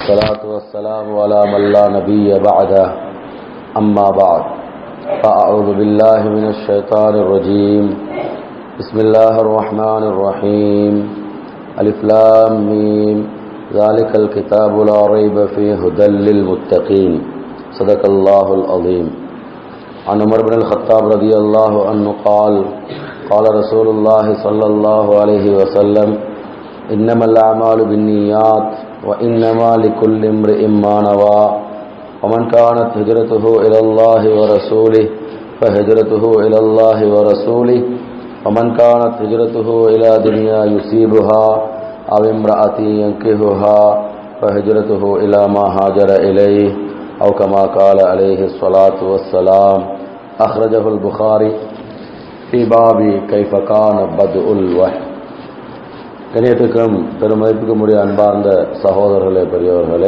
الصلاة والسلام على من لا نبي بعده أما بعد فأعوذ بالله من الشيطان الرجيم بسم الله الرحمن الرحيم ألف لام ميم ذلك الكتاب لا ريب فيه هدى للمتقين صدق الله العظيم. عن عمر بن الخطاب رضي الله عنه قال قال رسول الله صلى الله عليه وسلم إنما الأعمال بالنيات وإنما لكل امرئ ما نوى ومن كانت هجرته إلى الله ورسوله فهجرته إلى الله ورسوله ومن كانت هجرته إلى دنيا يصيبها أو امرأة ينكحها فهجرته إلى ما هاجر إليه أو كما قال عليه الصلاة والسلام. أخرجه البخاري في باب كيف كان بدء الوحي. கணியத்துக்கும் பெருமதிப்புக்கும் உரிய அன்பார்ந்த சகோதரர்களே, பெரியவர்களே,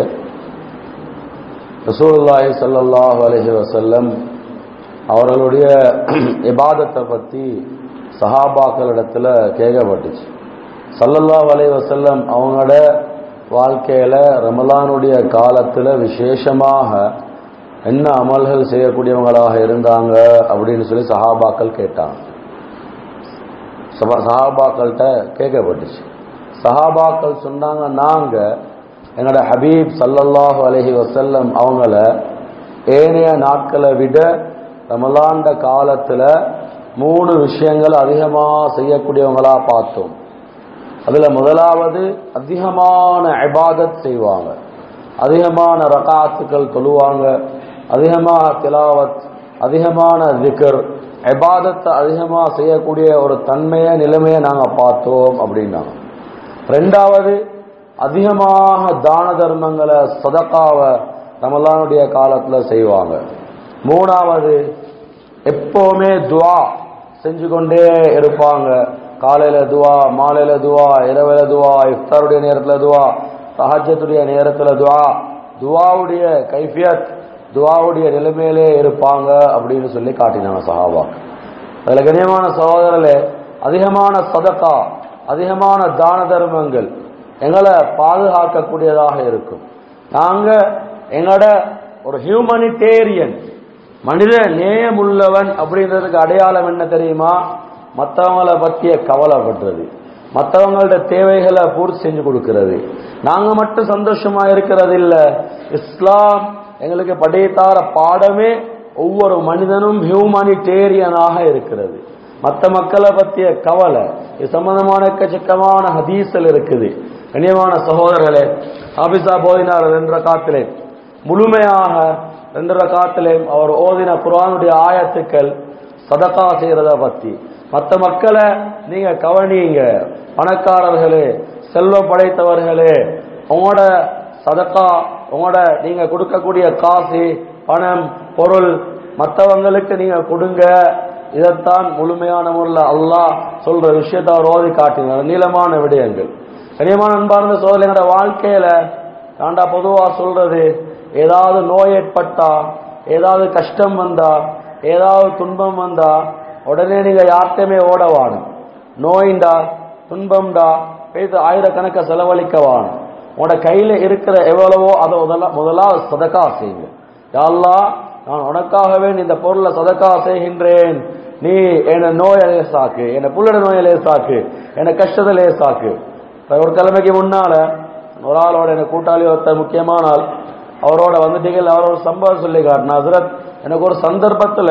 ரசூலுல்லாஹி ஸல்லல்லாஹு அலைஹி வஸல்லம் அவர்களுடைய இபாதத்தை பற்றி சஹாபாக்களிடத்தில் கேட்கப்பட்டுச்சு. ஸல்லல்லாஹு அலைஹி வஸல்லம் அவங்களோட வாழ்க்கையில் ரமலானுடைய காலத்தில் விசேஷமாக என்ன அமல்கள் செய்யக்கூடியவங்களாக இருந்தாங்க அப்படின்னு சொல்லி சஹாபாக்கள் கேட்டாங்க. சஹாபாக்கள்கிட்ட கேட்கப்பட்டுச்சு. சஹாபாக்கள் சொன்னாங்க, நாங்கள் எங்களோட ஹபீப் ஸல்லல்லாஹு அலைஹி வஸல்லம் அவங்கள ஏனைய நாட்களை விட ரமலாண்ட காலத்தில் 3 விஷயங்கள் அதிகமாக செய்யக்கூடியவங்களாக பார்த்தோம். அதில் முதலாவது, அதிகமான இபாதத் செய்வாங்க, அதிகமான ரகாத்துக்கள் தொழுவாங்க, அதிகமாக திலாவத், அதிகமான திக்ர், இபாதத்தை அதிகமாக செய்யக்கூடிய ஒரு தன்மையை நிலைமையை நாங்கள் பார்த்தோம் அப்படின்னாங்க. 2வது, அதிகமாக தான தர்மங்களை சதகாவை ரமலானுடைய காலத்தில் செய்வாங்க. 3வது, எப்போவுமே துவா செஞ்சு கொண்டே இருப்பாங்க. காலையில் துவா, மாலையில் துவா, இரவில் துவா, இஃப்தாருடைய நேரத்தில் துவா, தஹஜ்ஜுடைய நேரத்தில் துவா, துவாவுடைய கைஃபியத், துவாவுடைய நிலைமையிலே இருப்பாங்க அப்படின்னு சொல்லி காட்டினாங்க சஹாபா. அதில் கண்ணியமான சகோதரர்களே, அதிகமான சதகா, அதிகமான தான தர்மங்கள் எங்களை பாதுகாக்கக்கூடியதாக இருக்கும். நாங்கள் எங்களோட ஒரு ஹியூமனிடேரியன், மனித நேயமுள்ளவன் அப்படின்றதுக்கு அடையாளம் என்ன தெரியுமா? மற்றவங்களை பற்றிய கவலைப்படுறது, மற்றவங்களோட தேவைகளை பூர்த்தி செஞ்சு கொடுக்கிறது. நாங்கள் மட்டும் சந்தோஷமா இருக்கிறது இல்லை. இஸ்லாம் எங்களுக்கு படித்தார பாடமே ஒவ்வொரு மனிதனும் ஹியூமனிடேரியனாக இருக்கிறது. மற்ற மக்களை பற்றிய கவலை இது சம்பந்தமான எக்கச்சக்கமான ஹதீஸில் இருக்குது. கண்ணியமான சகோதரர்களே, ஹாபிஸா போதினார் 2 ரகாத்திலே, முழுமையாக 2 ரகாத்திலே அவர் ஓதின குர்ஆனுடைய ஆயத்துக்கள் சதகா செய்யறத பற்றி. மற்ற மக்களை நீங்க கவனிங்க, பணக்காரர்களே, செல்வம் படைத்தவர்களே, உங்களோட சதகா, உங்களோட நீங்க கொடுக்கக்கூடிய காசு, பணம், பொருள் மற்றவங்களுக்கு நீங்க கொடுங்க. இதைத்தான் முழுமையான முறையில் அல்லாஹ் சொல்ற விஷயத்தை அவர் ஓதி காட்டினார். நீளமான விடயங்கள். கனியமான அன்பார்ந்த சோதனையோட வாழ்க்கையில தாண்டா பொதுவா சொல்றது, ஏதாவது நோய் ஏற்பட்டா, ஏதாவது கஷ்டம் வந்தா, ஏதாவது துன்பம் வந்தா உடனே நீங்க யார்கிட்டயுமே ஓடவானும். நோயிண்டா, துன்பம்டா பேச ஆயிரக்கணக்க செலவழிக்கவான். உன்னோட கையில இருக்கிற எவ்வளவோ அதை முதலாவது சதகா செய்யுங்க. யா அல்லாஹ், நான் உனக்காகவே இந்த பொருளை சதகா செய்கின்றேன், நீ என்ன நோயை லேசாக்கு, என்ன புள்ளட நோயை லேசாக்கு, என்ன கஷ்டத்தை லேசாக்கு. ஒரு கிழமைக்கு முன்னால ஒரு ஆளோட எனக்கு கூட்டாளி ஒருத்தர் முக்கியமான ஆள், அவரோட வந்துட்டீங்க. அவர் ஒரு சம்பவம் சொல்லி காட்டினா, ஹஸ்ரத், எனக்கு ஒரு சந்தர்ப்பத்தில்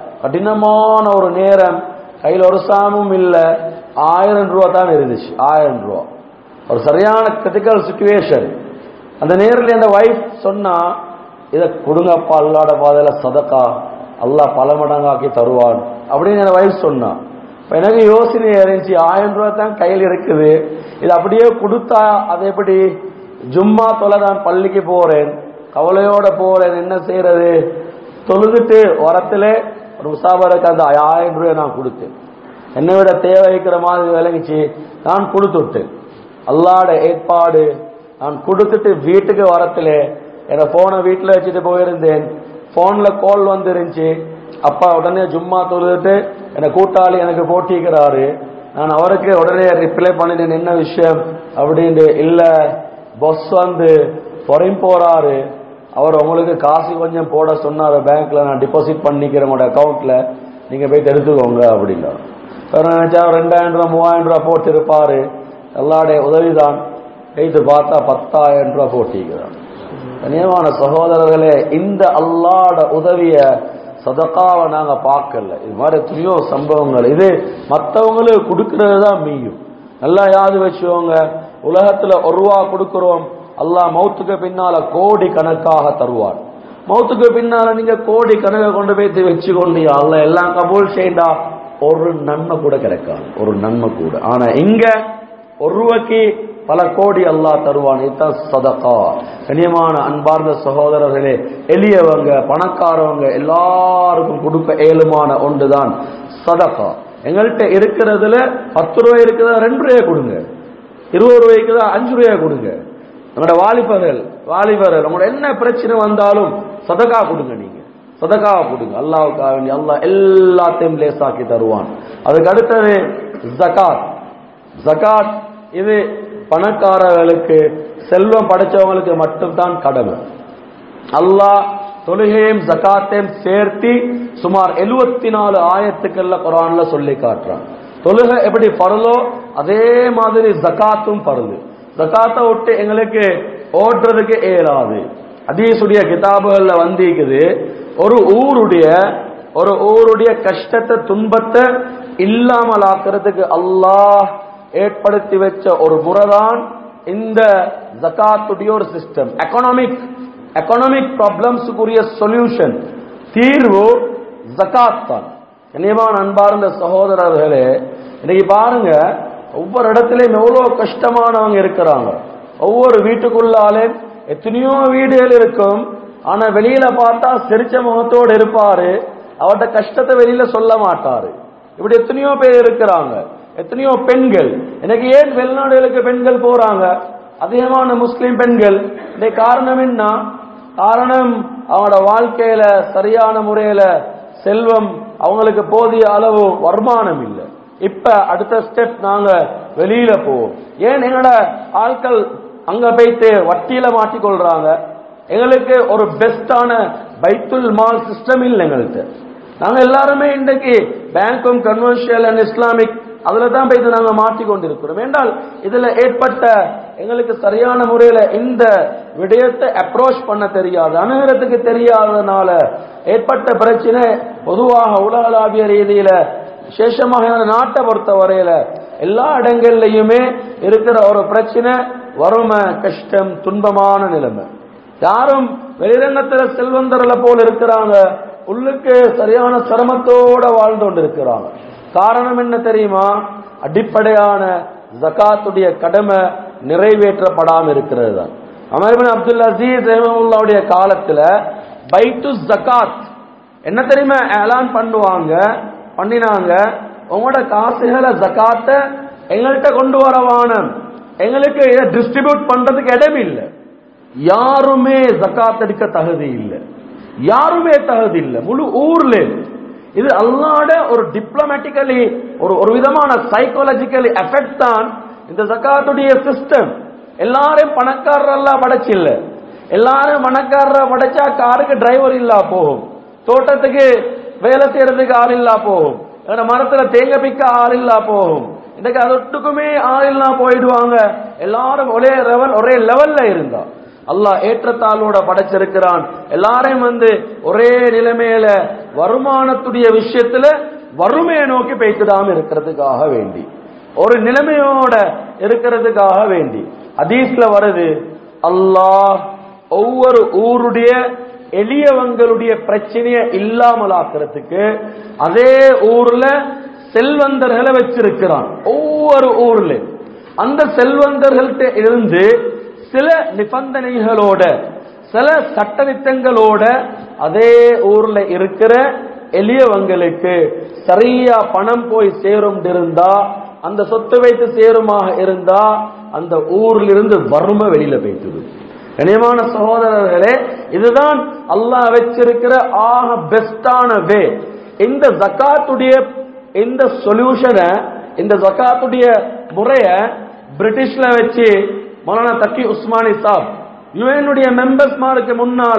கடினமான ஒரு நேரம், கையில் ஒரு சாமும் இல்லை, 1000 ரூபா தான் இருந்துச்சு. 1000 ரூபா, ஒரு சரியான கிரிட்டிக்கல் சிச்சுவேஷன். அந்த நேரில் என் வைஃப் சொன்னா, இதை கொடுங்கப்பா, அல்லாட பாதையில சதக்கா, அல்லாஹ் பல மடங்காக்கி தருவான் அப்படின்னு என் வைஃப் சொன்னா. எனக்கு யோசனை இருந்துச்சு, 1000 ரூபா தான் கையில் இருக்குது, இது அப்படியே கொடுத்தா அது எப்படி? ஜும்மா தொலை நான் பள்ளிக்கு போறேன், கவலையோட போறேன், என்ன செய்யறது? தொழுதுட்டு வரத்துல ஒரு முசாபருக்கு அந்த 1000 ரூபாய் நான் கொடுத்தேன். என்னை விட தேவைக்கிற மாதிரி விளங்கிச்சு, நான் கொடுத்துட்டேன். அல்லாட ஏற்பாடு. நான் கொடுத்துட்டு வீட்டுக்கு வரத்துல என் போனை வீட்டில் வச்சுட்டு போயிருந்தேன். போன்ல கால் வந்துருந்துச்சு. அப்பா உடனே ஜும்மா தொழுதுட்டு என்னை கூட்டாளி எனக்கு போட்டிக்கிறாரு. நான் அவருக்கு உடனே ரிப்ளை பண்ணிட்டேன், என்ன விஷயம் அப்படின்ட்டு. இல்ல, பஸ் வந்து பொறையும் போறாரு, அவர் உங்களுக்கு காசு கொஞ்சம் போட சொன்னார், பேங்க்ல நான் டிபாசிட் பண்ணிக்கிறேன் உங்களோட அக்கௌண்ட்ல, நீங்க போயிட்டு எடுத்துக்கோங்க அப்படின்னா நினைச்சா 2000 ரூபாய் 3000 ரூபாய் போட்டு இருப்பாரு. எல்லாருடைய உதவிதான். போயிட்டு பார்த்தா 10,000 ரூபாய் போட்டிக்கிறான். கண்ணியமான சகோதரர்களே, இந்த அல்லாஹ்ட உதவிய சதகாவை நாங்க பார்க்கல. இது மாதிரி எத்தனையோ சம்பவங்கள். இது மற்றவங்களுக்கு கொடுக்கறது தான் மீயும். நல்லா யாது வச்சுக்கோங்க, உலகத்துல 1 ரூபா கொடுக்கிறோம், அல்லாஹ் மௌத்துக்கு பின்னால கோடி கணக்காக தருவார். மௌத்துக்கு பின்னால நீங்க கோடி கணக்கை கொண்டு போய் வச்சு கொண்டீங்க, அல்லாஹ் எல்லாம் கபூல் செய்யண்டா, ஒரு நன்மை கூட கிடைக்காது, ஒரு நன்மை கூட. ஆனா இங்க 1 ரூபாய்க்கு பல கோடி அல்லாஹ் தருவான். இதுதான் சதகா. கண்ணியமான அன்பார்ந்த சகோதரர்களே, எளியவங்க பணக்காரவங்க எல்லாருக்கும் கொடுக்க ஏழுமான ஒன்றுதான் சதகா. எங்கள்கிட்ட இருக்கிறதுல 10 ரூபாய் இருக்குதா 2 ரூபாய் கொடுங்க, 20 ரூபாய்க்குதா 5 ரூபாய் கொடுங்க. உங்களோட வாலிபர்கள் உங்களோட என்ன பிரச்சனை வந்தாலும் சதகா கொடுங்க. நீங்க சதகாவை கொடுங்க, அல்லாஹ்வுக்காக வேண்டி அல்லாஹ் எல்லாத்தையும் லேசாக்கி தருவான். அதுக்கு அடுத்தது ஜகாத். இது பணக்காரர்களுக்கு செல்வம் படைச்சவங்களுக்கு மட்டும்தான் கடமை. அல்லாஹ் தொழுகையும் ஜகாத்தையும் சேர்த்து சுமார் 74 ஆயத்துக்கள்ல குர்ஆன்ல சொல்லி காட்டுறான். தொழுகை எப்படி பரலோ அதே மாதிரி ஜகாத்தும் பரலு. ஜகாத்தை விட்டு எங்களுக்கு ஓடுறதுக்கு இயலாது. ஹதீஸுடைய கிதாபுகள்ல வந்திருக்குது, ஒரு ஊருடைய கஷ்டத்தை துன்பத்தை இல்லாமல் ஆக்குறதுக்கு அல்லாஹ் ஏற்படுத்தி வச்ச ஒரு முறைதான் இந்த ஜகாத்துடைய ஒரு சிஸ்டம். எக்கனாமிக் ப்ராப்ளம்ஸுக்குரிய சொல்யூஷன், தீர்வு ஜகாத் தான். கண்ணியமான அன்பார்ந்த சகோதரர்களே, இன்னைக்கு பாருங்க, ஒவ்வொரு இடத்துலயும் எவ்வளவு கஷ்டமானவங்க இருக்கிறாங்க. ஒவ்வொரு வீட்டுக்குள்ளாலே எத்தனையோ வீடுகள் இருக்கும், ஆனா வெளியில பார்த்தா சிரிச்ச முகத்தோடு இருப்பாரு, அவர்கிட்ட கஷ்டத்தை வெளியில சொல்ல மாட்டாரு. இப்படி எத்தனையோ பேர் இருக்கிறாங்க. எத்தனையோ பெண்கள், எனக்கு ஏன் வெளிநாடுகளுக்கு பெண்கள் போறாங்க, அதிகமான முஸ்லிம் பெண்கள். இந்த காரணம் என்ன? காரணம் அவங்களோட வாழ்க்கையில சரியான முறையில செல்வம், அவங்களுக்கு போதிய அளவு வருமானம் இல்லை. இப்ப அடுத்த ஸ்டெப் நாங்க வெளியில போவோம். ஏன் எங்களோட ஆட்கள் அங்க போயிட்டு வட்டியில மாட்டிக்கொள்றாங்க? எங்களுக்கு ஒரு பெஸ்டான பைத்துல் மால் சிஸ்டம் இல்லை எங்கள்கிட்ட. நாங்க எல்லாருமே இன்றைக்கு பேங்கும் கன்வர்ஷியல் அண்ட் இஸ்லாமிக் அதுல தான் போயிட்டு நாங்க மாட்டிக்கொண்டிருக்கிறோம். என்றால் இதுல ஏற்பட்ட எங்களுக்கு சரியான முறையில இந்த விடயத்தை அப்ரோச் பண்ண தெரியாது, அணுகிறதுக்கு தெரியாததுனால ஏற்பட்ட பிரச்சனை பொதுவாக உலகளாவிய ரீதியில விசேஷமாக நாட்டை பொறுத்த வரையில எல்லா இடங்கள்லயுமே இருக்கிற ஒரு பிரச்சனை வறுமை, கஷ்டம், துன்பமான நிலைமை. யாரும் வெளிரங்கத்துல செல்வந்தர்ல போல இருக்கிறாங்க, உள்ளுக்கு சரியான சிரமத்தோட வாழ்ந்து கொண்டிருக்கிறாங்க. காரணம் என்ன தெரியுமா? அடிப்படையான ஜகாத்துடைய கடமை நிறைவேற்றப்படாம இருக்கிறது தான். உமர் இப்னு அப்துல் அசீஸ் ரஹ்மத்துல்லாஹுடைய காலத்துல பைத்து ஜகாத் என்ன தெரியுமா ஏலான் பண்ணினாங்க, உங்களோட காசுகளை ஜகாத்தை எங்கள்கிட்ட கொண்டு வரவான, எங்களுக்கு இதை டிஸ்ட்ரிபியூட் பண்றதுக்கு இடம் இல்லை. யாருமே ஜகாத் எடுக்க தகுதி இல்லை, யாருமே தகுதி இல்லை முழு ஊர்ல. இது அல்லாஹ்வுட ஒரு டிப்ளமேட்டிக்கலி ஒரு விதமான சைக்காலஜிக்கலி எஃபெக்ட் தான் இந்த ஜகாத்துடைய சிஸ்டம். எல்லாரும் பணக்காரரெல்லாம் படைச்சில்ல, எல்லாரும் பணக்காரரை படைச்சா காருக்கு டிரைவர் இல்லா போகும், தோட்டத்துக்கு வேலை செய்யறதுக்கு ஆள் இல்லா போகும், மரத்துல தேங்க பிக்க ஆள் இல்லா போகும். இன்னைக்கு அதொட்டுக்குமே ஆள் இல்லா போயிடுவாங்க. எல்லாரும் ஒரே லெவல்ல இருந்தா அல்லாஹ் ஏற்றத்தாளோட படைச்சிருக்கிறான். எல்லாரையும் ஒரே நிலைமையில வருமானத்துடைய விஷயத்துல வறுமையை நோக்கி பேசிடாம இருக்கிறதுக்காக வேண்டி, ஒரு நிலைமையோட இருக்கிறதுக்காக வேண்டி ஹதீஸ்ல வருது, அல்லாஹ் ஒவ்வொரு ஊருடைய எளியவங்களுடைய பிரச்சனையை இல்லாமலாக்குறதுக்கு அதே ஊர்ல செல்வந்தர்களை வச்சிருக்கிறான். ஒவ்வொரு ஊர்ல அந்த செல்வந்தர்கள்ட்ட இருந்து சில நிபந்தனைகளோட சில சட்டதிட்டங்களோட அதே ஊர்ல இருக்கிற எளியவங்களுக்கு சரியா பணம் போய் சேரும் இருந்தா, அந்த சொத்து வைத்து சேருமாக இருந்தா அந்த ஊர்ல இருந்து வறுமை வெளியில போயிட்டு. கண்ணியமான சகோதரர்களே, இதுதான் அல்லாஹ் வச்சிருக்கிற ஆக பெஸ்டான வே. இந்த ஜகாத்துடைய இந்த சொல்யூஷனை, இந்த ஜகாத்துடைய முறைய பிரிட்டிஷ்ல வச்சு மௌலானா தக்கி உஸ்மானி சாப் யுஎனுடைய மெம்பர்ஸ்மாருக்கு முன்னால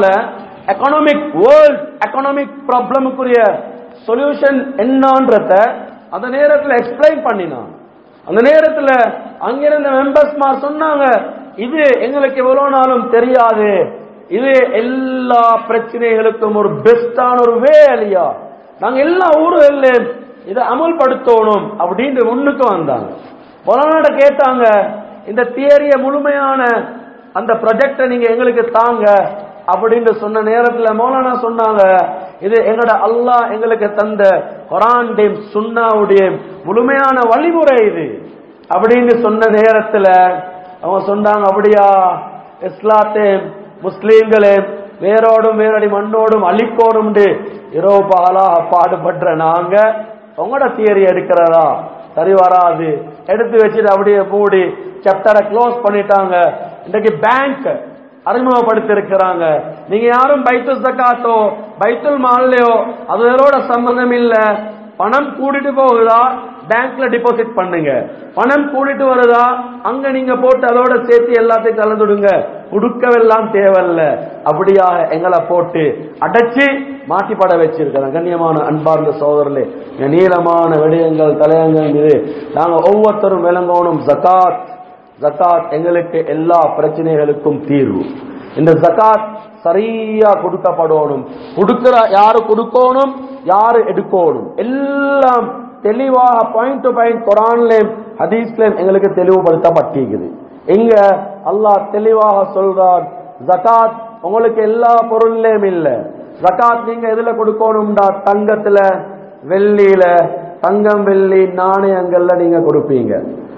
வேர்ல்ட் எக்கனாமிக் ப்ராப்ளமுக்குரிய சொல்யூஷன் என்னன்றத அந்த நேரத்தில் எக்ஸ்பிளைன் பண்ணினான். அந்த நேரத்தில் அங்கிருந்த மெம்பர்ஸ்மார் சொன்னாங்க, இது எங்களுக்கு எவ்வளவு நாளும் தெரியாது, இது எல்லா பிரச்சனைகளுக்கும் ஒரு பெஸ்டான ஒரு வேலையா, நாங்க எல்லா ஊர்களும் இதை அமல்படுத்தணும் அப்படின்னு முன்னுக்கு வந்தாங்க. மௌலானாட்ட கேட்டாங்க, இந்த தியரிய முழுமையான அந்த ப்ராஜெக்டை நீங்க எங்களுக்கு தாங்க அப்படின்னு சொன்ன நேரத்தில் மௌலானா சொன்னாங்க, இது எங்கட அல்லாஹ் எங்களுக்கு தந்த குர்ஆனுடைய சுன்னாவுடைய முழுமையான வழிமுறை இது அப்படின்னு சொன்ன நேரத்தில் அவங்க சொன்னாங்க, அப்படியா, இஸ்லாத்தை முஸ்லீம்களே வேரோடும் வேரடி மண்ணோடும் அழிக்கோடும் இரவு பகலா பாடுபடுற நாங்க உங்களோட தியரி எடுக்கிறதா சரி வராது, எடுத்து வச்சுட்டு அப்படியே மூடி சாப்டரை க்ளோஸ் பண்ணிட்டாங்க. இன்றைக்கு பேங்க் அறிமுகப்படுத்தி இருக்கிறாங்க, நீங்க யாரும் பைத்துல் ஜகாத்தோ பைத்துல் மால்லையோ அதோட சம்பந்தம் இல்ல, பணம் கூட்டிட்டு போகுதா பேங்க்ல டிபாசிட் பண்ணுங்க, பணம் கூட்டிட்டு வருதா அங்க நீங்க போட்டு அதோட சேர்த்து எல்லாத்தையும் கலந்துடுங்க, கொடுக்கவெல்லாம் தேவையில்ல. அப்படியா எங்களை போட்டு அடைச்சி மாட்டிப்பட வச்சிருக்கிறோம். கண்ணியமான அன்பார்ந்த சகோதரர்களே, நீளமான விடயங்கள் தலையங்கள் இது நாங்க ஒவ்வொருத்தரும் விளங்கணும். ஜகாத் ஜகாத் எங்களுக்கு எல்லா பிரச்சனைகளுக்கும் தீர்வு. இந்த ஜகாத் சரியா கொடுக்கப்படணும். கொடுக்கிற யாரு கொடுக்கணும், யாரு எடுக்கணும், எல்லாம் தெளிவாக பாயிண்ட் டு பாயிண்ட் குர்ஆன்லயும் ஹதீஸ்லயும் எங்களுக்கு தெளிவுபடுத்தப்பட்டிருக்குது. இங்க அல்லாஹ் தெளிவாக சொல்றார், ஜகாத் உங்களுக்கு எல்லா பொருள்லயும் இல்ல. ஜகாத் நீங்க எதுல கொடுக்கணும்டா, தங்கத்துல வெள்ளியில, தங்கம் வெள்ளி நாணயங்கள்ல நீங்க கொடுப்பீங்க.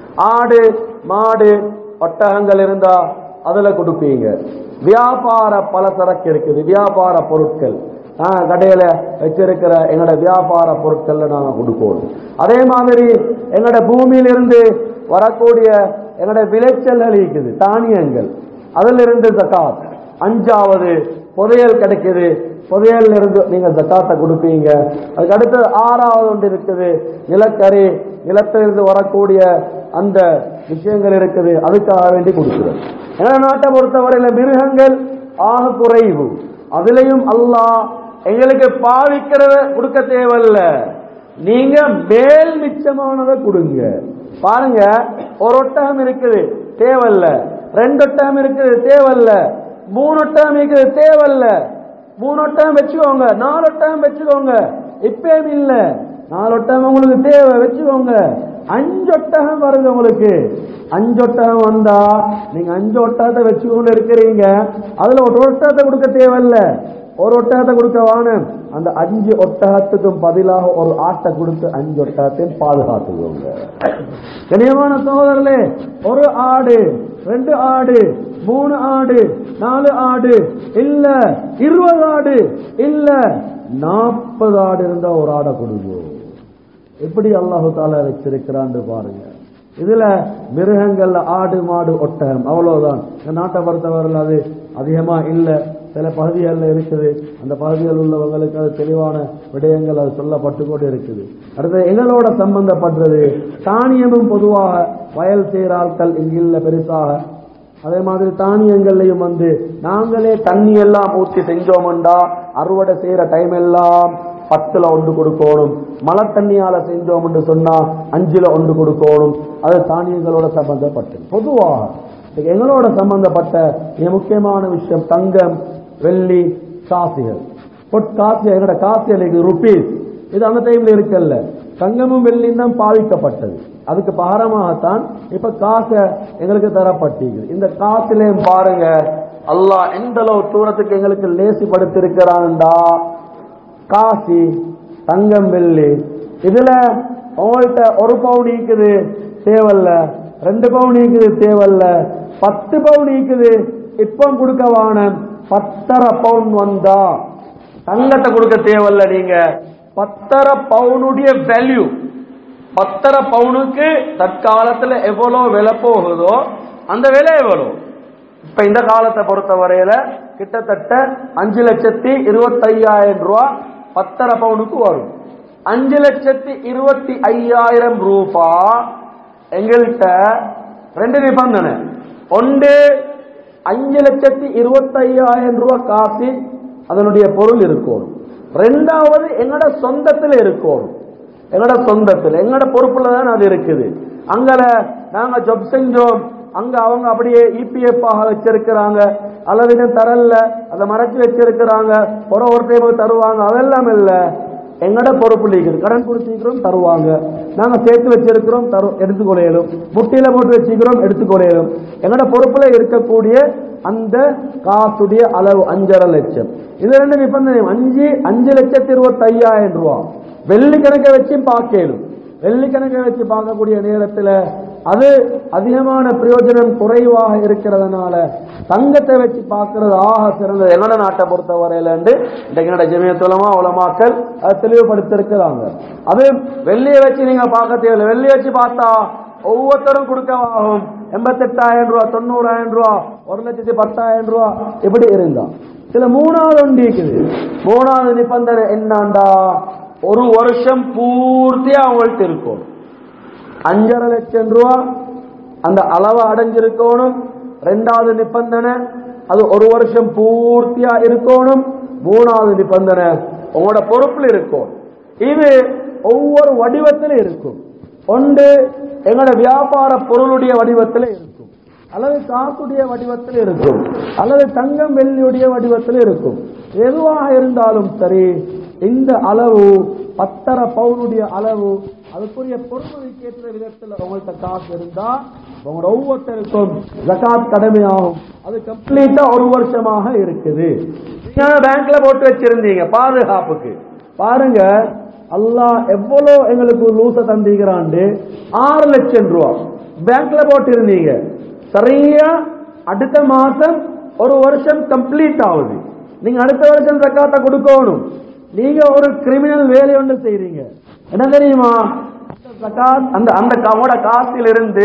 ஆடு மாடு ஒட்டகங்கள் இருந்தா அதுல கொடுப்பீங்க. வியாபார பலசரக்கு இருக்குது, வியாபார பொருட்கள் கடையில வச்சிருக்கிற எங்களோட வியாபார பொருட்கள்ல நாங்க கொடுப்போம். அதே மாதிரி எங்களோட பூமியிலிருந்து வரக்கூடிய எங்களோட விளைச்சல்கள் இருக்குது, தானியங்கள், அதுல இருந்து ஜகாத். அஞ்சாவது புதையல் கிடைக்குது, புதையல் இருந்து நீங்க ஜகாத்தை கொடுப்பீங்க. அதுக்கு அடுத்து ஆறாவது ஒன்று இருக்குது, நிலக்கரி, நிலத்திலிருந்து வரக்கூடிய அந்த விஷயங்கள் இருக்குது, அதுக்காக வேண்டி கொடுக்கிறது. எங்களோட நாட்டை பொறுத்தவரையில மிருகங்கள் ஆக குறைவு, அதுலயும் அல்லாஹ் எங்களுக்கு பாவிக்கிறத கொடுக்க தேவையில்ல, நீங்க மேல் மிச்சமானதை கொடுங்க. பாருங்க, ஒரு ஒட்டகம் இருக்குது தேவையில்ல, 2 ஒட்டகம் இருக்குது தேவையில்ல, 3 ஒட்டகம் இருக்குது தேவையில்ல, 3 ஒட்டகம் வச்சுக்கோங்க, 4 ஒட்டகம் வச்சுக்கோங்க, இப்பயும் இல்ல 4 ஒட்டகம் உங்களுக்கு தேவை வச்சுக்கோங்க. 5 ஒட்டகம் வருது உங்களுக்கு, 5 ஒட்டகம் வந்தா நீங்க 5 ஒட்டகத்தை வச்சுக்கொண்டு இருக்கிறீங்க, அதுல ஒரு ஒட்டகத்தை கொடுக்க தேவையில்ல, ஒரு ஒட்டகத்தை கொடுக்க வாணும். அந்த 5 ஒட்டகத்துக்கும் பதிலாக ஒரு ஆட்டை கொடுத்து 5 ஒட்டகத்தையும் பாதுகாத்துக்கோங்க. கண்ணியமான சகோதரர்களே, ஒரு ஆடு, 2 ஆடு, 3 ஆடு, 4 ஆடு இல்ல, 20 ஆடு இல்ல, 40 ஆடு இருந்தா ஒரு ஆடை கொடுங்க. எப்படி அல்லாஹு தாலா வச்சிருக்கிறான்னு பாருங்க. இதுல மிருகங்கள்ல ஆடு மாடு ஒட்டகம் அவ்வளவுதான். நாட்டை பொறுத்தவர்கள் அது அதிகமா இல்ல, சில பகுதிகளில் இருக்குது, அந்த பகுதிகளில் உள்ளவங்களுக்கு அது தெளிவான விடயங்கள் அது சொல்லப்பட்டு கொண்டு இருக்குது. அடுத்து எங்களோட சம்பந்தப்படுறது தானியமும் பொதுவாக வயல் செய்கிற ஆட்கள் இங்கு இல்ல பெருசாக. அதே மாதிரி தானியங்கள்லையும் நாங்களே தண்ணி எல்லாம் ஊற்றி செஞ்சோம்டா அறுவடை செய்யற டைம் எல்லாம் 10ல 1 கொடுக்கணும், மழை தண்ணியால செஞ்சோம் என்று சொன்னா 5ல 1 கொடுக்கணும். அது தானியங்களோட சம்பந்தப்பட்டது. பொதுவாக எங்களோட சம்பந்தப்பட்ட மிக முக்கியமான விஷயம் தங்கம் வெள்ளி காசுகள். காசு எங்களோட காசு ருபீஸ், இது அந்த டைம்ல இருக்கல்ல, தங்கமும் வெள்ளியும் தான் பாவிக்கப்பட்டது, அதுக்கு பாரமாகத்தான் இப்ப காசை எங்களுக்கு தரப்பட்டது. இந்த காசுலையும் பாருங்க அல்லாஹ் எந்த அளவு தூரத்துக்கு எங்களுக்கு லேசிப்படுத்திருக்கிறான்டா. காசி தங்கம் வெள்ளி இதுல உங்கள்கிட்ட 1 பவுன் இருக்குது தேவையில்ல, 2 பவுன் இருக்குது தேவையில்ல, 10 பவுன் இருக்குது இப்ப கொடுக்க வானம். 10.5 பவுன் வந்தா தங்கத்தை கொடுக்க தேவையில்ல. நீங்க 10.5 பவுனுடைய வேல்யூ, 10.5 பவுனுக்கு தற்காலத்துல எவ்வளவு விலை போகுதோ அந்த விலை எவ்வளவு. இப்ப இந்த காலத்தை பொறுத்த வரையில கிட்டத்தட்ட 5,25,000 ரூபாய் 10.5 பவுனுக்கு வரும். 5,25,000 ரூபாய் எங்கள்கிட்ட 2 நிபந்தனை. ஒன்று 5,25,000 ரூபாய் காசு அதனுடைய பொருள் இருக்கும். ரெண்டாவது எங்கட சொந்தத்தில் இருக்கும். எங்கட சொந்தத்தில் எங்கட பொறுப்புல தான் அது இருக்குது. அங்கல நாங்க ஜாப் செஞ்சோம், அங்க அவங்க அப்படியே இபிஎஃப் ஆக வச்சிருக்கிறாங்க, அளவின தரல, அதை மறைச்சு வச்சிருக்கிறாங்க, ஒரு டைம் தருவாங்க, அதெல்லாம் இல்ல. எங்கட பொறுப்பு இருக்குது. கடன் கொடுத்திருக்கிறோம் தருவாங்க, நாங்க சேர்த்து வச்சிருக்கிறோம் எடுத்துக்கொள்ளையிலும், முட்டியில போட்டு வச்சுக்கிறோம் எடுத்துக்கொள்ளையிலும். எங்கட பொறுப்புல இருக்கக்கூடிய அந்த காசுடைய அளவு 5,5 லட்சம். இது ரெண்டு நிபந்தனை. 5,25,000 ரூபாய் வெள்ளி கணக்கை வச்சு பார்க்கலும். வெள்ளி கணக்கை வச்சு பார்க்கக்கூடிய நேரத்தில் அது அதிகமான பிரயோஜனம் குறைவாக இருக்கிறதுனால தங்கத்தை வச்சு பார்க்கறது ஆக சிறந்தது. என்னோட நாட்டை பொறுத்த வரையில எங்களோட ஜமியத் உலமாக்கள் அதை தெளிவுபடுத்திருக்கிறாங்க. அது வெள்ளியை வச்சு நீங்க பார்க்க தேவையில்லை. வெள்ளி வச்சு பார்த்தா ஒவ்வொருத்தரும் கொடுக்கவாகும் 88,000 ரூபாய், 90,000 ரூபாய், 1,10,000 ரூபாய் இப்படி இருந்தா. சில மூணாவது ஒன்று இருக்குது. மூணாவது நிபந்தனை என்னண்டா, ஒரு வருஷம் பூர்த்தியா அவங்கள்ட்ட இருக்கும். 5,5 லட்சம் ரூபாய் அந்த அளவு அடைஞ்சிருக்கணும். ரெண்டாவது நிபந்தனை அது ஒரு வருஷம் பூர்த்தியா இருக்கணும். மூணாவது நிபந்தனை உங்களோட பொறுப்பில் இருக்கும். இது ஒவ்வொரு வடிவத்தில் இருக்கும். ஒன்று எங்களோட வியாபார பொருளுடைய வடிவத்தில் இருக்கும், அல்லது காசுடைய வடிவத்தில் இருக்கும், அல்லது தங்கம் வெள்ளியுடைய வடிவத்தில் இருக்கும். எதுவாக இருந்தாலும் சரி, இந்த அளவு 10.5 பவுனுடைய அளவு அதுக்குரிய பொறுமதிக்கேற்ற விதத்தில் உங்கள்கிட்ட காசு இருந்தா உங்களோட ஒவ்வொருத்தருக்கும் ஜகாத் கடமையாகும். அது கம்ப்ளீட்டா ஒரு வருஷமாக இருக்குது. நீங்க பேங்க்ல போட்டு வச்சிருந்தீங்க பாதுகாப்புக்கு, பாருங்க அல்லாஹ் எவ்வளவு எங்களுக்கு லூச தந்திக்கிறாண்டு. 6 லட்சம் ரூபாய் பேங்க்ல போட்டு இருந்தீங்க, சரியா அடுத்த மாசம் ஒரு வருஷம் கம்ப்ளீட் ஆகுது. நீங்க அடுத்த வருஷம் ஜகாத்தை கொடுக்கணும். நீங்க ஒரு கிரிமினல் வேலை ஒன்று செய்றீங்க. என்ன தெரியுமா, அந்த அந்த காசில் இருந்து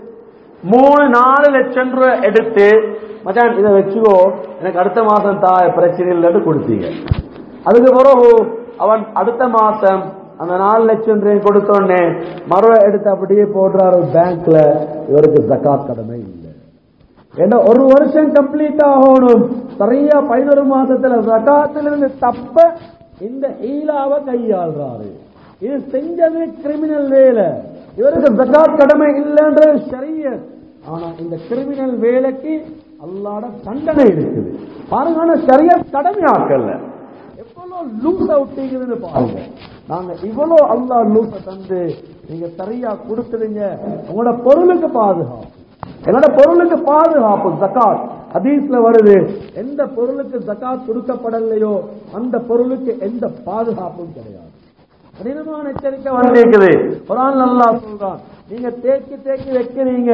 3-4 லட்சம் ரூபாய் எடுத்து மச்சான் இதை வச்சுக்கோ, எனக்கு அடுத்த மாசம் பிரச்சனை இல்லைன்னு கொடுத்தீங்க. அதுக்கு பிறகு அவன் அடுத்த மாசம் அந்த 4 லட்சம் ரூபாய் கொடுத்தோடனே மறுவ எடுத்து அப்படியே போடுறாரு பேங்க்ல. இவருக்கு ஜகாத் கடமை இல்லை. ஏன்னா ஒரு வருஷம் கம்ப்ளீட் ஆகணும். சரியா 11 மாசத்துல ஜகாத்திலிருந்து தப்ப இந்த ஈலாவை கையாள்றாரு. இது செஞ்சது கிரிமினல் வேலை. இவருக்கு ஜகாத் கடமை இல்லைன்றது ஷரியத். ஆனா இந்த கிரிமினல் வேலைக்கு அல்லாஹ்வோட தண்டனை இருக்குது. பாருங்க, ஷரியத் கடமையாக்கல. எவ்வளவு லூச விட்டீங்கன்னு பாருங்க. நாங்க இவ்வளவு அல்லாஹ் லூச தந்து நீங்க சரியா கொடுத்துறீங்க. உங்களோட பொருளுக்கு பாதுகாப்பு, என்னோட பொருளுக்கு பாதுகாப்பு ஜகாத். ஹதீஸ்ல வருது, எந்த பொருளுக்கு ஜகாத் கொடுக்கப்படலையோ அந்த பொருளுக்கு எந்த பாதுகாப்பும் கிடையாது. கடினமான எச்சரிக்கை வந்திருக்குது. குர்ஆன் அல்லாஹ் சொல்றான், நீங்க தேக்கி வைக்கிறீங்க,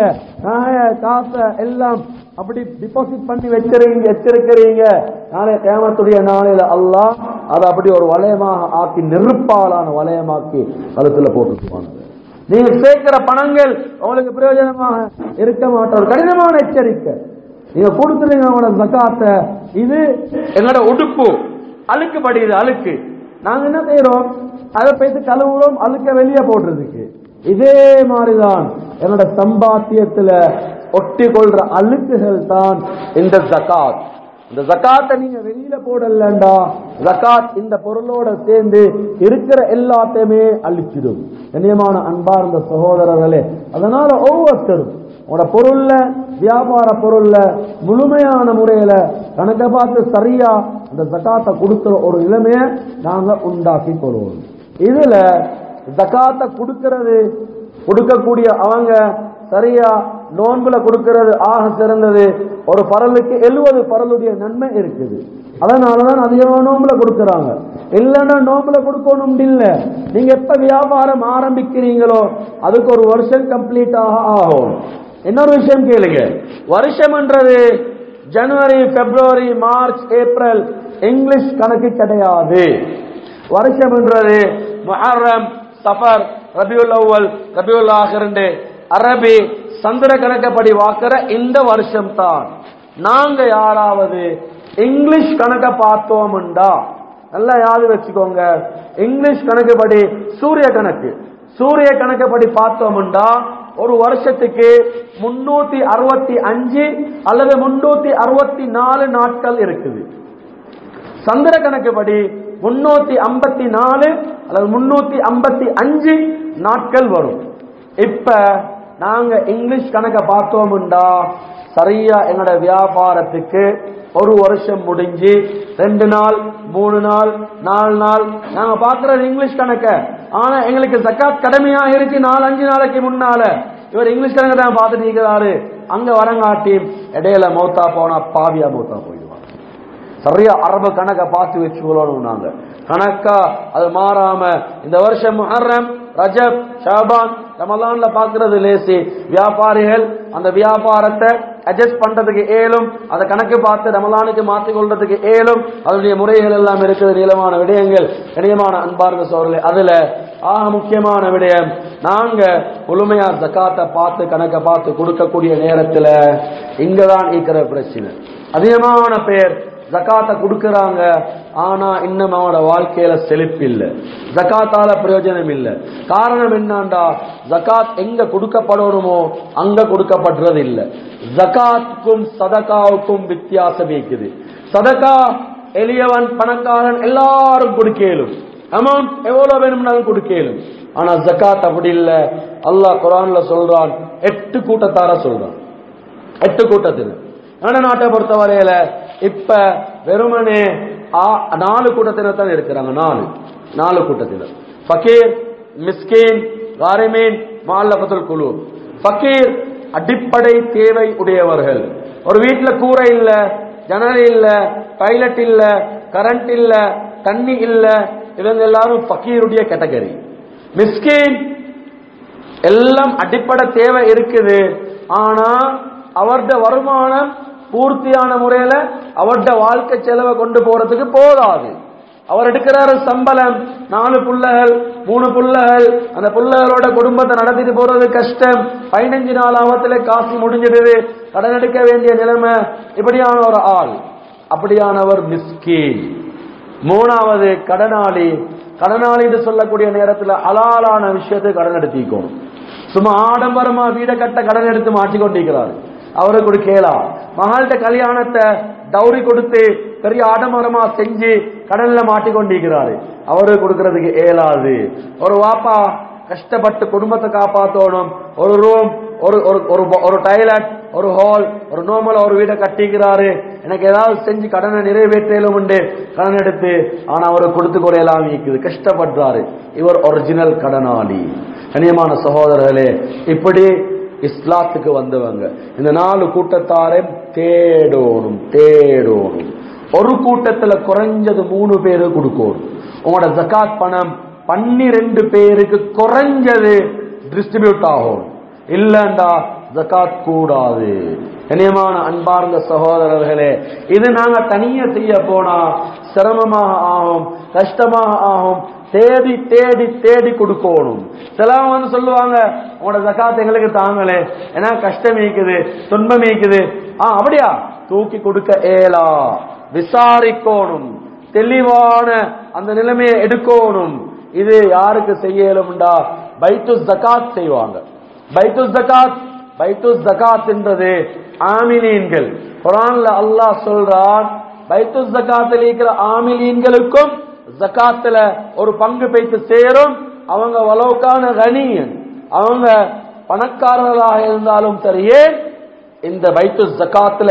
காசை எல்லாம் அப்படி டிபாசிட் பண்ணி வச்சிருக்கிறீங்க. நாளை கியாமத்துடைய நாளையில அல்லாஹ் அதை அப்படி ஒரு வளையமாக ஆக்கி, நெருப்பாலான வளையமாக்கி கழுத்துல போட்டுக்குவாங்க. நீங்க சேர்க்கிற பணங்கள் உங்களுக்கு பிரயோஜனமாக இருக்க மாட்டோம். கடினமான எச்சரிக்கை. நீங்க கொடுத்துருங்க அவனோட ஜகாத்தை. இது எங்களோட உடுப்பு அழுக்கு படியுது, அழுக்கு. நாங்க என்ன செய்யறோம், அதை போயிட்டு கழுவுறோம், அழுக்க வெளியே போடுறதுக்கு. இதே மாதிரிதான் என்னோட சம்பாத்தியத்துல ஒட்டி கொள்ற அழுக்குகள் தான் இந்த ஜகாத். இந்த ஜகாத்தை நீங்க வெளியில போடலண்டா ஜகாத் இந்த பொருளோட சேர்ந்து இருக்கிற எல்லாத்தையுமே அழிச்சிடும். கண்ணியமான அன்பார்ந்த சகோதரர்களே, அதனால ஒவ்வொருத்தரும் உங்களோட பொருள்ல, வியாபார பொருள்ல முழுமையான முறையில கணக்க பார்த்து சரியா அந்த ஜகாத்தை கொடுக்கிற ஒரு நிலைமையை நாங்க உண்டாக்கி கொள்வோம். இதுல ஜகாத்தை கொடுக்கக்கூடிய அவங்க சரியா நோன்புல கொடுக்கிறது ஆக சிறந்தது. ஒரு பரலுக்கு 70 பரலுடைய நன்மை இருக்குது. அதனாலதான் அதிகமாக நோன்புல கொடுக்கறாங்க. இல்லைன்னா நோன்புல கொடுக்கணும் இல்ல. நீங்க எப்ப வியாபாரம் ஆரம்பிக்கிறீங்களோ அதுக்கு ஒரு வருஷம் கம்ப்ளீட் ஆகும். இன்னொரு விஷயம் கேளுங்க, வருஷம்ன்றது ஜனவரி, பிப்ரவரி, மார்ச், ஏப்ரல் இங்கிலீஷ் கணக்கு கிடையாது. வருஷம்ன்றது முஹர்ரம், சஃபர், ரபியுல் அவ்வல், ரபியுல் ஆகிர், அரபி சந்திர கணக்கப்படி வாக்குற இந்த வருஷம் தான். நாங்க யாராவது இங்கிலீஷ் கணக்க பார்த்தோம்டா நல்லா யாரு வச்சுக்கோங்க, இங்கிலீஷ் கணக்குப்படி சூரிய கணக்கப்படி பார்த்தோம்டா ஒரு வருஷத்துக்கு 365 அல்லது 364 நாட்கள் இருக்குது. சந்திர கணக்குப்படி 354 அல்லது 355 நாட்கள் வரும். இப்ப நாங்க இங்கிலீஷ் கணக்க பார்த்தோம்டா சரியா எங்கட வியாபாரத்துக்கு ஒரு வருஷம் முடிஞ்சு 2 நாள் 3 நாள் 4 நாள் நாங்க பாக்குறது இங்கிலீஷ் கணக்க. ஆனா எங்களுக்கு ஜகாத் கடமையா இருக்கு 4-5 நாளைக்கு முன்னால. இவர் இங்கிலீஷ் கணக்க தான் பார்த்துட்டு இருக்கிறாரு. அங்க வரங்காட்டி இடையில மௌத்தா போனா பாவியா மௌத்தா போயிடுவாங்க. சரியா அரபு கணக்க பார்த்து வச்சுக்கொள்ளணும். நாங்க கணக்கா அது மாறாம இந்த வருஷம் முஹர்ரம், ரஜப், ஷாபான், ரமலான்ல பாக்குறது லேசி. வியாபாரிகள் அந்த வியாபாரத்தை அட்ஜஸ்ட் பண்றதுக்கு ஏலும், அதை கணக்கு பார்த்து ரமலானுக்கு மாற்றிக் கொள்றதுக்கு ஏலும். அதனுடைய முறைகள் எல்லாம் இருக்குது. நீளமான விடயங்கள். கணியமான அன்பார்ந்த சோழர்களே, அதுல முக்கியமான விடயம், நாங்க முழுமையா ஜகாத்தை பார்த்து கணக்க பார்த்து கொடுக்கக்கூடிய நேரத்துல இங்கதான் இருக்கிற பிரச்சனை. அதிகமான பேர் ஜகாத்தை கொடுக்கறாங்க, ஆனா இன்னும் அவனோட வாழ்க்கையில செழிப்பு இல்லை, ஜகாத்தால பிரயோஜனம் இல்லை. காரணம் என்னண்டா, ஜகாத் எங்க கொடுக்கப்படணுமோ அங்க கொடுக்கப்படுறது இல்லை. ஜகாத்துக்கும் சதகாவுக்கும் வித்தியாசம் இருக்குது. சதகா எளியவன் பணக்காரன் எல்லாரும் கொடுக்கலும், அமௌண்ட் எவ்வளவு வேணும்னாலும் கொடுக்கலும். ஆனா ஜகாத் அப்படி இல்லை. அல்லாஹ் குர்ஆன்ல சொல்றான், 8 கூட்டத்தார சொல்றான். 8 கூட்டத்தினர். நாட்டை பொறுத்தவரையில இப்ப வெறுமனே 4 கூட்டத்தினர் தான் இருக்கிறாங்க. 4 கூட்டத்தினர். ஃபகீர், மிஸ்கீன், காரிமீன், முஅல்லஃபத்துல் குலூப். ஃபகீர் அடிப்படை தேவை உடையவர்கள். ஒரு வீட்டுல கூரை இல்ல, ஜன்னல் இல்ல, டாய்லெட் இல்ல, கரண்ட் இல்ல, தண்ணி இல்ல, இவங்க எல்லாரும் ஃபகீருடைய கேட்டகரி. மிஸ்கீன் எல்லாம் அடிப்படை தேவை இருக்குது, ஆனா அவருடைய வருமானம் பூர்த்தியான முறையில அவருடைய வாழ்க்கை செலவை கொண்டு போறதுக்கு போதாது. அவர் எடுக்கிறாரு சம்பளம், 4 புள்ளைகள் 3 புள்ளைகள், அந்த புள்ளைகளோட குடும்பத்தை நடத்திட்டு போறது கஷ்டம். 15 நாள் ஆபத்துல காசு முடிஞ்சிடுது, கடன் எடுக்க வேண்டிய நிலைமை. இப்படியான ஒரு ஆள், அப்படியானவர் மிஸ்கீன். 3வது கடனாளி. கடனாளி என்று சொல்லக்கூடிய நேரத்தில் ஹலாலான விஷயத்தை கடன் எடுத்திக்கணும். சும்மா ஆடம்பரமா வீட கட்ட கடன் எடுத்து மாட்டிக்கொண்டிருக்கிறார். அவரை கொடுக்கலாம். மகள்கிட்ட கல்யாணத்தை டவுரி கொடுத்து பெரிய ஆடம்பரமா செஞ்சு கடன்ல மாட்டிக்கொண்டிருக்கிறாரு. அவரு கொடுக்கறதுக்கு ஏலாது. ஒரு வாப்பா கஷ்டப்பட்டு குடும்பத்தை காப்பாற்றணும். ஒரு ரூம், ஒரு டாய்லெட், ஒரு ஹால், ஒரு நார்மல் ஒரு வீட்டை கட்டிக்கிறாரு. எனக்கு ஏதாவது செஞ்சு கடனை நிறைவேற்றலும் உண்டு கடன் எடுத்து. ஆனா அவரு கொடுத்து கொடையெல்லாம் இருக்குது, கஷ்டப்படுறாரு. இவர் ஒரிஜினல் கடனாளி. கண்ணியமான சகோதரர்களே, இப்படி இஸ்லாத்துக்கு வந்தவங்க இந்த 4 கூட்டத்தாரையும் தேடணும். ஒரு கூட்டத்துல குறைஞ்சது 3 பேரு கொடுக்கணும். உங்களோட ஜகாத் பணம் 12 பேருக்கு குறைஞ்சது டிஸ்ட்ரிபியூட் ஆகும். இல்லண்டா ஜகாத் கூடாது. கண்ணியமான அன்பார்ந்த சகோதரர்களே, இது நாங்க தனியா செய்ய போனா சிரமமாக ஆகும், கஷ்டமாக ஆகும். தேடி தேடி தேடி கொடுக்கணும். சிலவங்க வந்து சொல்லுவாங்க, உங்களோட ஜகாத் எங்களுக்கு தாங்களே, ஏன்னா கஷ்டம் இருக்குது, துன்பம் இருக்குது. அப்படியா, தூக்கி கொடுக்க ஏலா. விசாரிக்கணும், தெளிவான அந்த நிலைமையை எடுக்கணும். இது யாருக்கு செய்யலும்டா, பைத்து ஜகாத் செய்வாங்க. பைத்து ஜகாத் என்றது ஆமிலீன்கள். குர்ஆன்ல அல்லாஹ் சொல்றான், பைத்து ஜகாத்தில் இருக்கிற ஆமிலீன்களுக்கும் ஜகாத்துல ஒரு பங்கு பைத்து சேரும். அவங்க வலவுக்கான கனியன், அவங்க பணக்காரர்களாக இருந்தாலும் சரியே, இந்த பைத்து ஜகாத்துல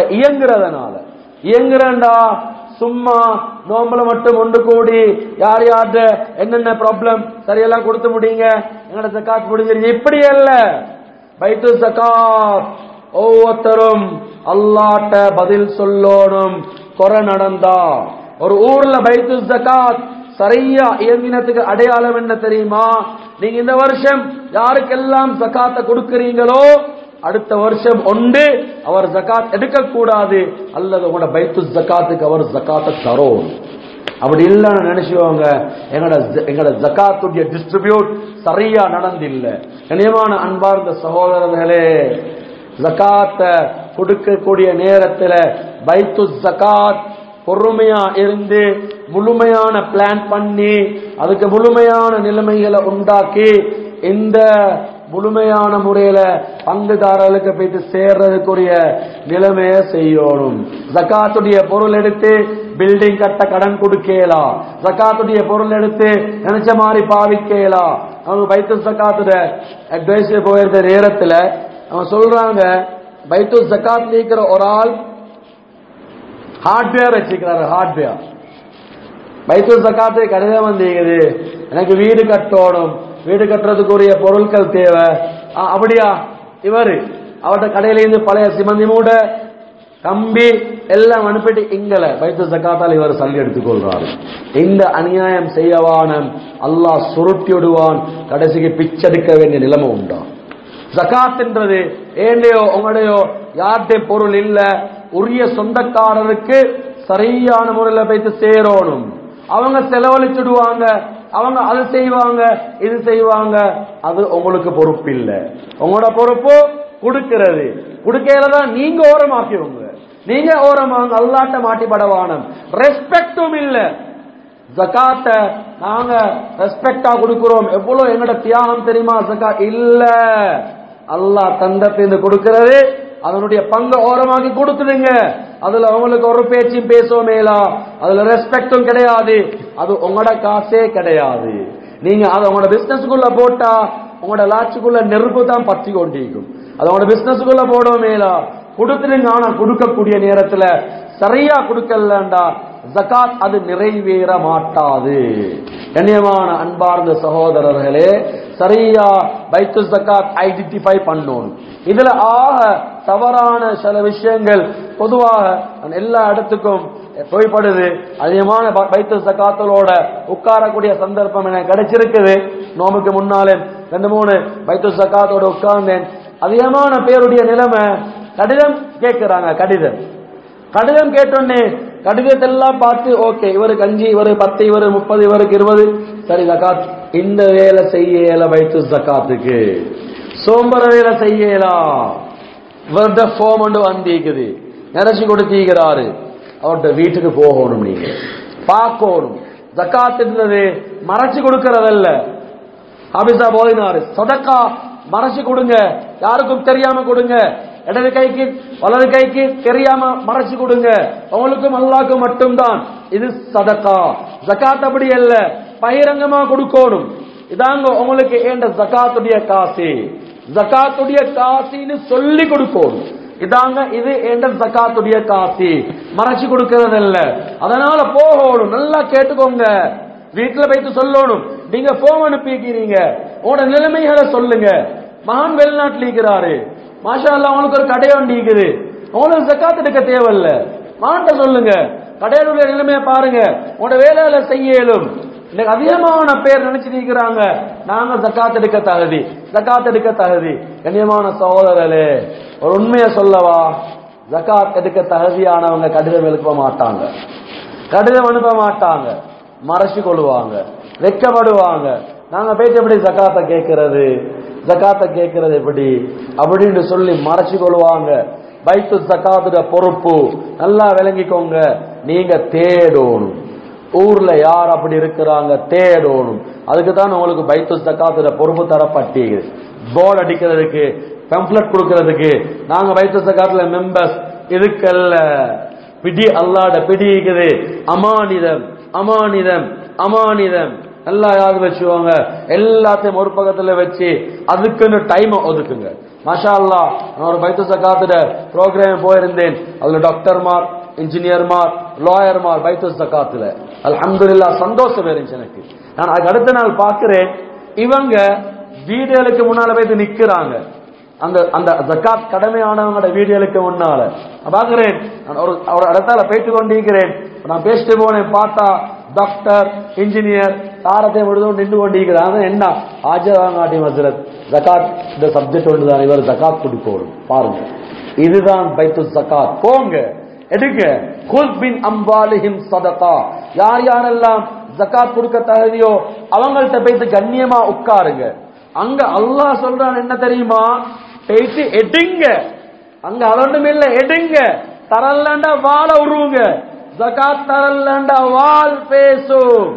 இயங்குறண்டா சும்மா நோம்பல மட்டும் ஒன்று கூடி யார் யார்ட என்னென்ன ப்ராப்ளம் சரியெல்லாம் கொடுத்து முடியுங்க, எங்களோட ஜகாத் முடிஞ்சிருச்சு, இப்படி அல்ல. பைத்து ஜகாத் ஒவ்வொருத்தரும் அல்லாஹ்ட்ட பதில் சொல்லணும். குறை நடந்தா ஒரு ஊர்ல பைத்து ஜகாத் சரியா இயங்கினத்துக்கு அடையாளம் என்ன தெரியுமா? நீங்க இந்த வருஷம் யாருக்கெல்லாம் ஜகாத்தை கொடுக்கிறீங்களோ அடுத்த வருஷம் ஒன்று அவர் ஜகாத் எடுக்க கூடாது, அல்லது உங்களோட பைத்து ஜகாத்துக்கு அவர் ஜகாத்தை தரும். அப்படி இல்லைன்னு நினைச்சுவாங்க, எங்களோட ஜகாத்துடைய டிஸ்ட்ரிபியூட் சரியா நடந்தில்லை. கண்ணியமான அன்பார்ந்த சகோதரர்களே, ஜகாத்தை கொடுக்கக்கூடிய நேரத்தில் பைத்து ஜகாத் பொறுமையா இருந்து முழுமையான பிளான் பண்ணி அதுக்கு முழுமையான நிலைமைகளை உண்டாக்கி இந்த முழுமையான முறையில பங்குதாரர்களுக்கு போயிட்டு சேர்றதுக்குரிய நிலைமையை செய்யணும். ஜகாத்துடைய பொருள் எடுத்து பில்டிங் கட்ட கடன் கொடுக்கலாம், ஜகாத்துடைய பொருள் எடுத்து நினைச்ச மாதிரி பாவிக்கலாம். அவங்க பைத்துல் ஜகாத்துட அட்வைஸ் போயிருந்த நேரத்துல அவங்க சொல்றாங்க, பைத்துல் ஜகாத் இருக்கிற ஒரு ஆள் ஹார்ட்வேர் வச்சுக்கிறாரு. ஹார்ட்வேர் பைத்துல் ஜகாத்து கடிதம் வந்தீங்குது, எனக்கு வீடு கட்டணும், வீடு கட்டுறதுக்குரிய பொருட்கள் தேவை. அப்படியா, இவரு அவர்கிட்ட கடையிலிருந்து பழைய சிமந்தி மூட கம்பி எல்லாம் அனுப்பிட்டு இங்கல பைத்துல் ஜகாத்தால் இவர் சல்லி எடுத்துக்கொள்றாரு. இந்த அநியாயம் செய்யவான அல்லாஹ் சுருட்டி விடுவான், கடைசிக்கு பிச்செடுக்க வேண்டிய நிலைமை உண்டா? ஜகாத் என்றது ஏண்டையோ உங்களையோ யார்கிட்ட பொருள் இல்ல, உரிய சொந்தக்காரருக்கு சரியான முறையில் போயிட்டு சேரணும். அவங்க செலவழிச்சுடுவாங்க, அவங்க அது செய்வாங்க இது செய்வாங்க, அது உங்களுக்கு பொறுப்பு இல்ல. உங்களோட பொறுப்பு கொடுக்கிறது. கொடுக்கலதான் நீங்க ஓரமாக்கிவங்க, நீங்க ஓரமாங்க, அல்லாட்ட மாட்டிப்படவானம். ரெஸ்பெக்டும் இல்ல. ஜகாத்த நாங்க ரெஸ்பெக்டா கொடுக்கிறோம், எவ்வளவு எங்கட தியாகம் தெரியுமா? ஜகாத் இல்ல, அல்லாஹ் தந்தத்திலிருந்து கொடுக்கிறது, அதனுடைய பங்கு ஓரமாக்கி கொடுத்துடுங்க. அதுல உங்களுக்கு ஒரு பேச்சும் பேசுவோமேலா, அதுல ரெஸ்பெக்டும் கிடையாது, அது உங்களோட காசே கிடையாது. நீங்க அதை உங்களோட பிசினஸ்க்குள்ள போட்டா உங்களோட லாட்சிக்குள்ள நெருப்பு தான் பத்தி கொண்டிருக்கும். அது உங்களோட பிசினஸ்க்குள்ள போடுவோமேலா, கொடுத்துடுங்க. ஆனா கொடுக்கக்கூடிய நேரத்துல சரியா கொடுக்கலண்டா ஜகாத் அது நிறைவேற மாட்டாது. கண்ணியமான அன்பார்ந்த சகோதரர்களே, சரியா பைத்துல் ஜகாத் ஐடென்டிஃபை பண்ணணும். இதுல ஆக தவறான சில விஷயங்கள் பொதுவாக எல்லா இடத்துக்கும் போய்படுது. அதிகமான பைத்துல் ஜகாத்தோட உட்காரக்கூடிய சந்தர்ப்பம் எனக்கு கிடைச்சிருக்குது. நோம்புக்கு முன்னாலே 2-3 பைத்துல் ஜகாத்தோட உட்கார்ந்தேன். அதிகமான பேருடைய நிலைமை கடிதம் கேட்கிறாங்க. கடிதம் கேட்டோன்னே கடிதத்தெல்லாம் பார்த்து ஓகே, இவருக்கு 5, இவரு 10, இவரு 30, இவருக்கு 20, சரி ஜகாத் இந்த வேலை செய்யல, பைத்துல் ஜகாத்துக்கு சோம்பர வேலை செய்யலாம். இவர்ட ஃபார்ம் ஒன்று வந்திருக்குது, நிறைச்சு கொடுத்திருக்கிறாரு. அவர்கிட்ட வீட்டுக்கு போகணும், நீங்க பார்க்கணும். ஜகாத்துன்றது மறைச்சு கொடுக்கறதல்ல. ஹாபிஸா போதினாரு, சதக்கா மறைச்சு கொடுங்க, யாருக்கும் தெரியாம கொடுங்க. இடது கைக்கு வலது கைக்கு தெரியாம மறைச்சு கொடுங்க, அவங்களுக்கும் அல்லாஹ்வுக்கும் மட்டும்தான் இது சதக்கா. ஜகாத் அப்படி அல்ல, பகிரங்கமா கொடுக்கணும். இதாங்க உங்களுக்கு ஏண்ட ஜகாத்துடைய காசு, ஜகாத்துடைய காசின்னு சொல்லி கொடுக்கணும். இதாங்க இது ஏண்ட ஜகாத்துடைய காசு, மறைச்சு கொடுக்கறது இல்ல. அதனால போகணும், நல்லா கேட்டுக்கோங்க. வீட்டுல போயிட்டு சொல்லணும். நீங்க போன் அனுப்பிக்கிறீங்க, உங்களோட நிலைமைகளை சொல்லுங்க. மகான் வெளிநாட்டில் இருக்கிறாரு, மாஷா அல்லாஹ், அவங்களுக்கு ஒரு கடை ஒன்று இருக்குது, அவங்களுக்கு ஜகாத் எடுக்க தேவையில்ல. மகான்கிட்ட சொல்லுங்க, கடையினுடைய நிலைமையை பாருங்க, உங்களோட வேலையில செய்யலும். இன்னைக்கு அதிகமான பேர் நினைச்சிட்டு இருக்கிறாங்க நாங்க ஜகாத் எடுக்க தகுதி, ஜகாத் எடுக்க தகுதி. கண்ணியமான சகோதரர்களே, ஒரு உண்மையை சொல்லவா, ஜகாத் எடுக்க தகுதியானவங்க கடிதம் எழுப்ப மாட்டாங்க, கடிதம் அனுப்ப மாட்டாங்க, மறைச்சு கொள்வாங்க, வெட்கப்படுவாங்க. நாங்க போயிட்டு எப்படி ஜகாத்தை கேட்கிறது, ஜகாத்தை கேட்கிறது எப்படி அப்படின்னு சொல்லி மறைச்சு கொள்வாங்க. பைத்துல் ஜகாத்துடைய பொறுப்பு நல்லா விளங்கிக்கோங்க. நீங்க தேடணும், ஊர்ல யார் அப்படி இருக்கிறாங்க தேடணும். அதுக்கு தான் உங்களுக்கு பைத்துல் ஜகாத்துடைய பொறுப்பு தரப்பட்டீங்க. போர்டு அடிக்கிறதுக்கு, பெம்ப்ளெட் கொடுக்கிறதுக்கு நாங்க பைத்துல் ஜகாத்துல மெம்பர்ஸ் இதுக்கல்ல. பிடி அல்லாஹ்ட பிடி இருக்குது, அமானிதம் அமானிதம் அமானிதம். நல்லா யாரு வச்சுவாங்க, எல்லாத்தையும் ஒரு பக்கத்துல வச்சு அதுக்குன்னு டைம் ஒதுக்குங்க. மாஷா அல்லாஹ், நான் ஒரு பைத்துல் ஜகாத்துடைய ப்ரோக்ராம் போயிருந்தேன். அதுல டாக்டர்மார், இன்ஜினியர்மார், லாயர்மார் பைத்துல் ஜகாத்துல. அல்ஹம்துலில்லாஹ், சந்தோஷம் இருந்துச்சு எனக்கு. நான் அதுக்கு அடுத்த நாள் பார்க்கிறேன், இவங்க வீடுகளுக்கு முன்னால போயிட்டு நிக்கிறாங்க. அந்த அந்த ஜகாத் கடமையானவங்களோட வீடுகளுக்கு முன்னால பாக்குறேன். நான் ஒரு இடத்தால போயிட்டு கொண்டிருக்கிறேன். நான் பேசிட்டு போனேன், பார்த்தா டாக்டர், இன்ஜினியர் தாரத்தை முழுதும் நின்று கொண்டிருக்கிறாங்க. என்ன ஆஜராங்காட்டி ஹஸ்ரத், ஜகாத் இந்த சப்ஜெக்ட் ஒன்றுதான், இவர் ஜகாத் கொடுக்கணும். பாருங்க, இதுதான் பைத்துல் ஜகாத். போங்க, எடுங்க. குல் பின் அம்வாலிஹிம் சதகா. யார் யாரெல்லாம் ஜகாத் கொடுக்க தகுதியோ அவங்கள்ட்ட போயிட்டு கண்ணியமா உட்காருங்க. அங்க அல்லாஹ் சொல்றான் என்ன தெரியுமா, போயிட்டு எடுங்க. அங்க அதொன்றும் இல்ல, எடுங்க. தரலண்டா வாழ உருவுங்க. ஜகாத் தரலண்டா வால் பேசும்.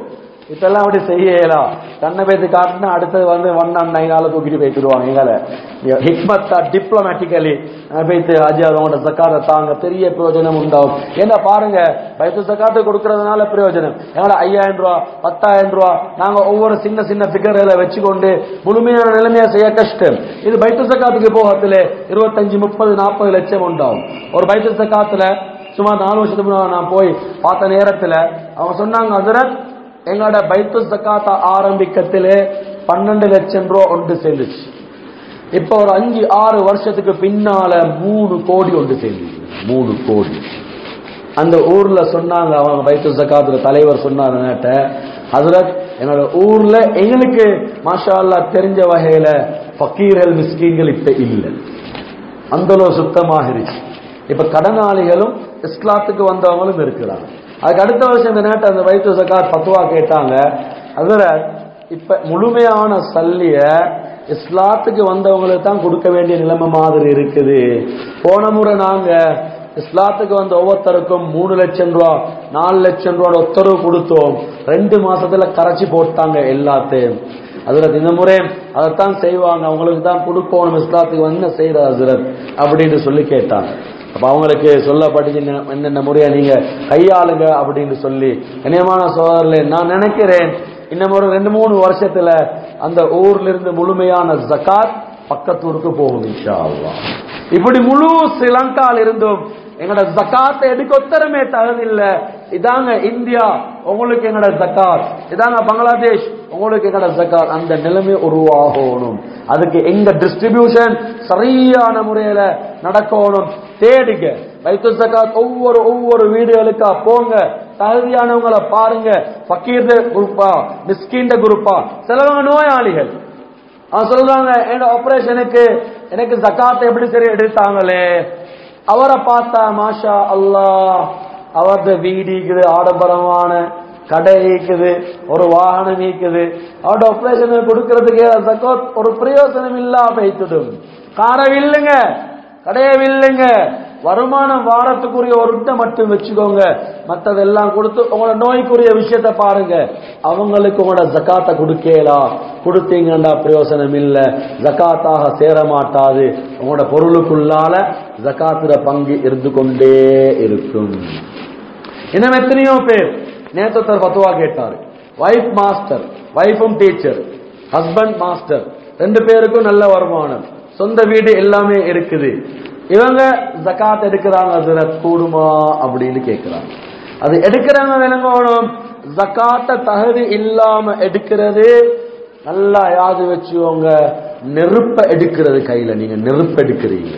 இப்ப எல்லாம் அப்படி செய்யலாம். கண்ணை பேத்து காட்டினா அடுத்தது வந்து 109 தூக்கிட்டு போயிட்டுருவாங்க. எங்களை ஹிக்மத்தா டிப்ளமேட்டிக்கலி போயிட்டு ஆஜி அவங்களோட ஜக்காத்தை தாங்க, பெரிய பிரயோஜனம் உண்டாகும். ஏன்னா பாருங்க, பைத்துல் ஜக்காத்து கொடுக்கறதுனால பிரயோஜனம். எங்களை 5000 ரூபா 10,000 ரூபா நாங்க ஒவ்வொரு சின்ன சின்ன பிகர்களை வச்சுக்கொண்டு முழுமையான நிலைமையை செய்ய கஷ்டம். இது பைத்துல் ஜக்காத்துக்கு போகத்துல 25, 30, 40 லட்சம் உண்டாகும். ஒரு பைத்துல் ஜக்காத்துல சும்மா 4 வருஷத்துக்கு முன்னாடி நான் போய் பார்த்த நேரத்துல அவங்க சொன்னாங்க, ஹஜ்ரத் எங்களோட பைத்துல் ஜக்காத் ஆரம்பிக்கத்திலே 12 லட்சம் ரூபா ஒன்று சேர்ந்துச்சு. இப்ப ஒரு 5-6 வருஷத்துக்கு பின்னால 3 கோடி ஒன்று சேர்ந்துச்சு. 3 கோடி. அந்த ஊர்ல சொன்னாங்க, அவங்க பைத்துல் ஜக்காத்துல தலைவர் சொன்னாரு, ஹஜ்ரத் என்னோட ஊர்ல எங்களுக்கு மாஷா அல்லாஹ் தெரிஞ்ச வகையில ஃபக்கீர்கள் மிஸ்கீன்கள் இப்ப இல்லை, அந்த சுத்தமாகிருச்சு. இப்ப கடனாளிகளும் இஸ்லாத்துக்கு வந்தவங்களும் இருக்கிறாங்க. அதுக்கு அடுத்த வருஷம் இந்த நேரத்தை அந்த பைத்துல் ஜக்காத் ஃபத்வா கேட்டாங்க, ஹஜ்ரத் இப்ப முழுமையான சல்லிய இஸ்லாத்துக்கு வந்தவங்களுக்கு தான் கொடுக்க வேண்டிய நிலைமை மாதிரி இருக்குது. போன முறை நாங்க இஸ்லாத்துக்கு வந்த ஒவ்வொருத்தருக்கும் 3 லட்சம் ரூபா 4 லட்சம் ரூபா உத்தரவு கொடுத்தோம். 2 மாசத்துல கரைச்சி போட்டாங்க எல்லாத்தையும். ஹஜ்ரத் இந்த முறை அதைத்தான் செய்வாங்க, அவங்களுக்கு தான் கொடுக்கணும், இஸ்லாத்துக்கு வந்து செய்யற ஹஜ்ரத் அப்படின்னு சொல்லி கேட்டாங்க. அப்ப அவங்களுக்கு சொல்லப்பட்டு என்னென்ன முறையா நீங்க கையாளுங்க அப்படின்னு சொல்லி. கண்ணியமான சோதரர்களே, நான் நினைக்கிறேன் இன்னும் ஒரு 2-3 வருஷத்துல அந்த ஊர்ல இருந்து முழுமையான ஜகாத் பக்கத்தூருக்கு போகும் இன்ஷா அல்லாஹ். இப்படி முழு ஸ்ரீலங்கால இருந்தும் எங்கட ஜகாத்தை எடுக்க ஒத்தரமே தகுதில்ல. இதாங்க இந்தியா, உங்களுக்கு எங்கட ஜகாத், இதாங்க பங்களாதேஷ், உங்களுக்கு எங்கட ஜகாத். அந்த நிலைமை உருவாகணும். அதுக்கு எங்க டிஸ்ட்ரிபியூஷன் சரியான முறையில நடக்கணும். தேடுங்க பைத்துல் ஜகாத் ஒவ்வொரு வீடுகளுக்கா போங்க, தகுதியானவங்களை பாருங்க. ஃபக்கீர் குரூப்பா மிஸ்கீன் குரூப்பா, சிலவங்க நோயாளிகள் சொல்றாங்க, என் ஆபரேஷனுக்கு எனக்கு ஜகாத்தை எப்படி சரி எடுத்தாங்களே, அவரை பார்த்தா மாஷா அல்லாஹ் அவரது வீடு இருக்குது, ஆடம்பரமான கடை இருக்குது, ஒரு வாகனம் இருக்குது, அவரோட ஆபரேஷன் கொடுக்கறதுக்கு ஜகாத் ஒரு பிரயோசனம் இல்லா போய்த்துடும். காரவில்லைங்க, கடையவில்லைங்க, வருமானம் வாரத்துக்குரிய ஒரு மட்டும் வச்சுக்கோங்க, மற்றதெல்லாம் கொடுத்து உங்களோட நோய்க்குரிய விஷயத்த பாருங்க. அவங்களுக்கு உங்களோட ஜகாத்தை கொடுக்கலாம், கொடுத்தீங்கன்னா பிரயோசனம் இல்லை, ஜகாத்தாக சேர மாட்டாது. உங்களோட பொருளுக்குள்ளால ஜகாத்துல பங்கு இருந்து கொண்டே இருக்கும். இன்னும் எத்தனையோ பேர் நேத்தர் பத்துவா கேட்டாரு, வைஃப் மாஸ்டர், வைஃபும் டீச்சர், ஹஸ்பண்ட் மாஸ்டர், 2 பேருக்கும் நல்ல வருமானம், சொந்த வீடு எல்லாமே இருக்குது. இவங்க ஜகாத் எடுக்கிறாங்க, அதுல கூடுமா அப்படின்னு கேட்கிறாங்க. அது எடுக்கிறாங்க விளங்கணும். ஜகாத்த தகுதி இல்லாம எடுக்கிறது, நல்லா யாது வச்சுக்கோங்க, நெருப்ப எடுக்கிறது கையில. நீங்க நெருப்பு எடுக்கிறீங்க.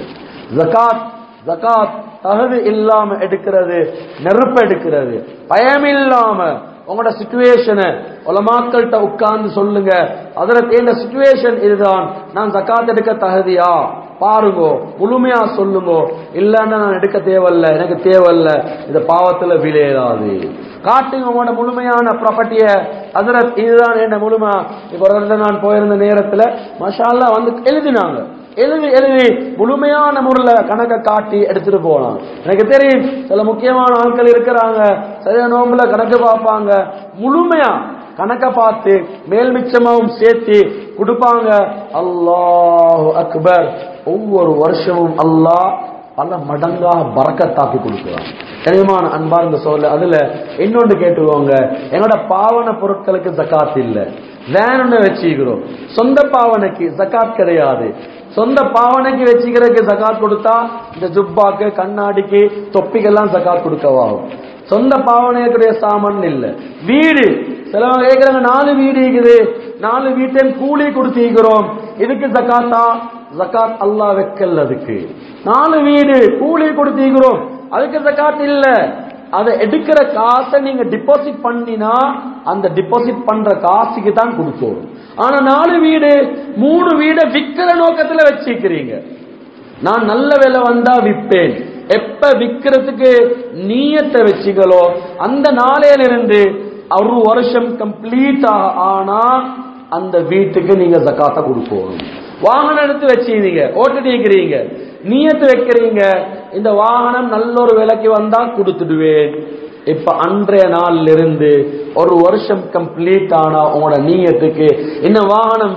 ஜகாத் தகுதி இல்லாம எடுக்கிறது, நெருப்ப எடுக்கிறது. பயம் இல்லாம உங்களோட சிச்சுவேஷனை உலமாக்கள்கிட்ட உட்கார்ந்து சொல்லுங்க, அதற்கு என்ன சிச்சுவேஷன் இதுதான், நான் ஜகாத் எடுக்க தகுதியா பாருங்க, முழுமையா சொல்லுங்க. இல்லன்னா நான் எடுக்க தேவையில்ல, எனக்கு தேவையில்ல, இந்த பாவத்துல விளையாடாது. காட்டுங்க உங்களோட முழுமையான ப்ராப்பர்ட்டிய, ஹஜ்ரத் இதுதான் என்ன முழுமை. இப்ப ஒரு நான் போயிருந்த நேரத்துல மாஷா அல்லாஹ் வந்து எழுதினாங்க, எழுதி முழுமையான முறையில கணக்கை காட்டி எடுத்துட்டு போலாம். எனக்கு தெரியும் சில முக்கியமான ஆட்கள் இருக்கிறாங்க, சரியா நோம்புல கணக்கு பார்ப்பாங்க, முழுமையா கணக்கை பார்த்து மேல் மிச்சமாவும் சேர்த்து கொடுப்பாங்க. அல்லாஹு அக்பர். ஒவ்வொரு வருஷமும் அல்லாஹ் பல மடங்காக பரக்கத்தாக்கி கொடுக்கிறான். கனிமான அன்பார்ந்த சோழ அதுல இன்னொன்று கேட்டுக்கோங்க, எங்களோட பாவன பொருட்களுக்கு ஜகாத் இல்ல, வேணும்னு வச்சுக்கிறோம். சொந்த பாவனைக்கு ஜகாத் கிடையாது. சொந்த பாவனைக்கு வச்சுக்கிறதுக்கு ஜகாத் கொடுத்தா இந்த ஜுப்பாக்கு, கண்ணாடிக்கு, தொப்பிக்கெல்லாம் ஜகாத் கொடுக்கவாகும். சொந்த பாவனைக்குரிய சாமான் இல்ல. வீடு சிலவங்க கேட்கிறாங்க, 4 வீடு இருக்குது, 4 வீட்டையும் கூலி கொடுத்திருக்கிறோம், இதுக்கு ஜகாத்தா? ஜகாத் அல்லாஹ் வைக்கல. அதுக்கு 4 வீடு கூலி கொடுத்திருக்கிறோம், அதுக்கு ஜகாத் இல்ல. அதை எடுக்கிற காசை நீங்க டிபாசிட் பண்ணினா அந்த டிபாசிட் பண்ற காசுக்கு தான் கொடுக்கணும். ஆனா 4 வீடு 3 வீடை விக்கிற நோக்கத்துல வச்சிருக்கிறீங்க. நான் நல்ல வேலை வந்தா விற்பேன், எப்ப விக்கிறதுக்கு நீயத்தை வச்சுங்களோ அந்த நாளையில இருந்து 1 வருஷம் கம்ப்ளீட் ஆனா அந்த வீட்டுக்கு நீங்க ஜகாத்தை கொடுக்கணும். வாகனம் எடுத்து வச்சுக்கிறீங்க, ஓட்டிட்டு இருக்கிறீங்க, நீயத்து வைக்கிறீங்க, இந்த வாகனம் நல்ல ஒரு விலைக்கு வந்தா கொடுத்துடுவேன், இப்ப அன்றைய நாள்ல இருந்து ஒரு வருஷம் கம்ப்ளீட் ஆனா உங்களோட நீயத்துக்கு இன்னும் வாகனம்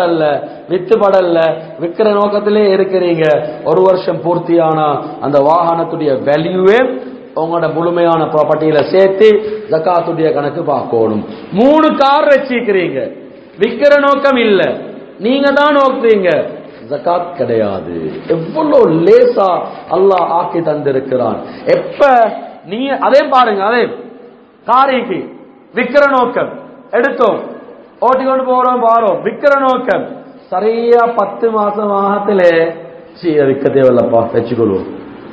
வித்துப்படல விக்கிற நோக்கத்திலே இருக்கிறீங்க. ஒரு வருஷம் பூர்த்தியானா அந்த வாகனத்துடைய வேல்யூவே உங்களோட முழுமையான ப்ராப்பர்ட்டியில சேர்த்து ஜகாத்துடைய கணக்கு பார்க்கணும். 3 கார் வச்சிருக்கிறீங்க, விக்கிற நோக்கம் இல்ல, நீங்க தான் நோக்குறீங்க, ஜகாத் கிடையாது. எவ்வளவு லேசா அல்லாஹ் ஆக்கி தந்திருக்கிறான். எப்ப நீ அதே பாருங்க, அதே காரிக்கு விக்கிற நோக்கம் எடுத்தோம், ஓட்டிக்கொண்டு போறோம், விக்கிற நோக்கம் சரியா 10 மாசம் ஆகத்திலே விற்க தேவையில்லப்பா வச்சுக்கொள்வோம்.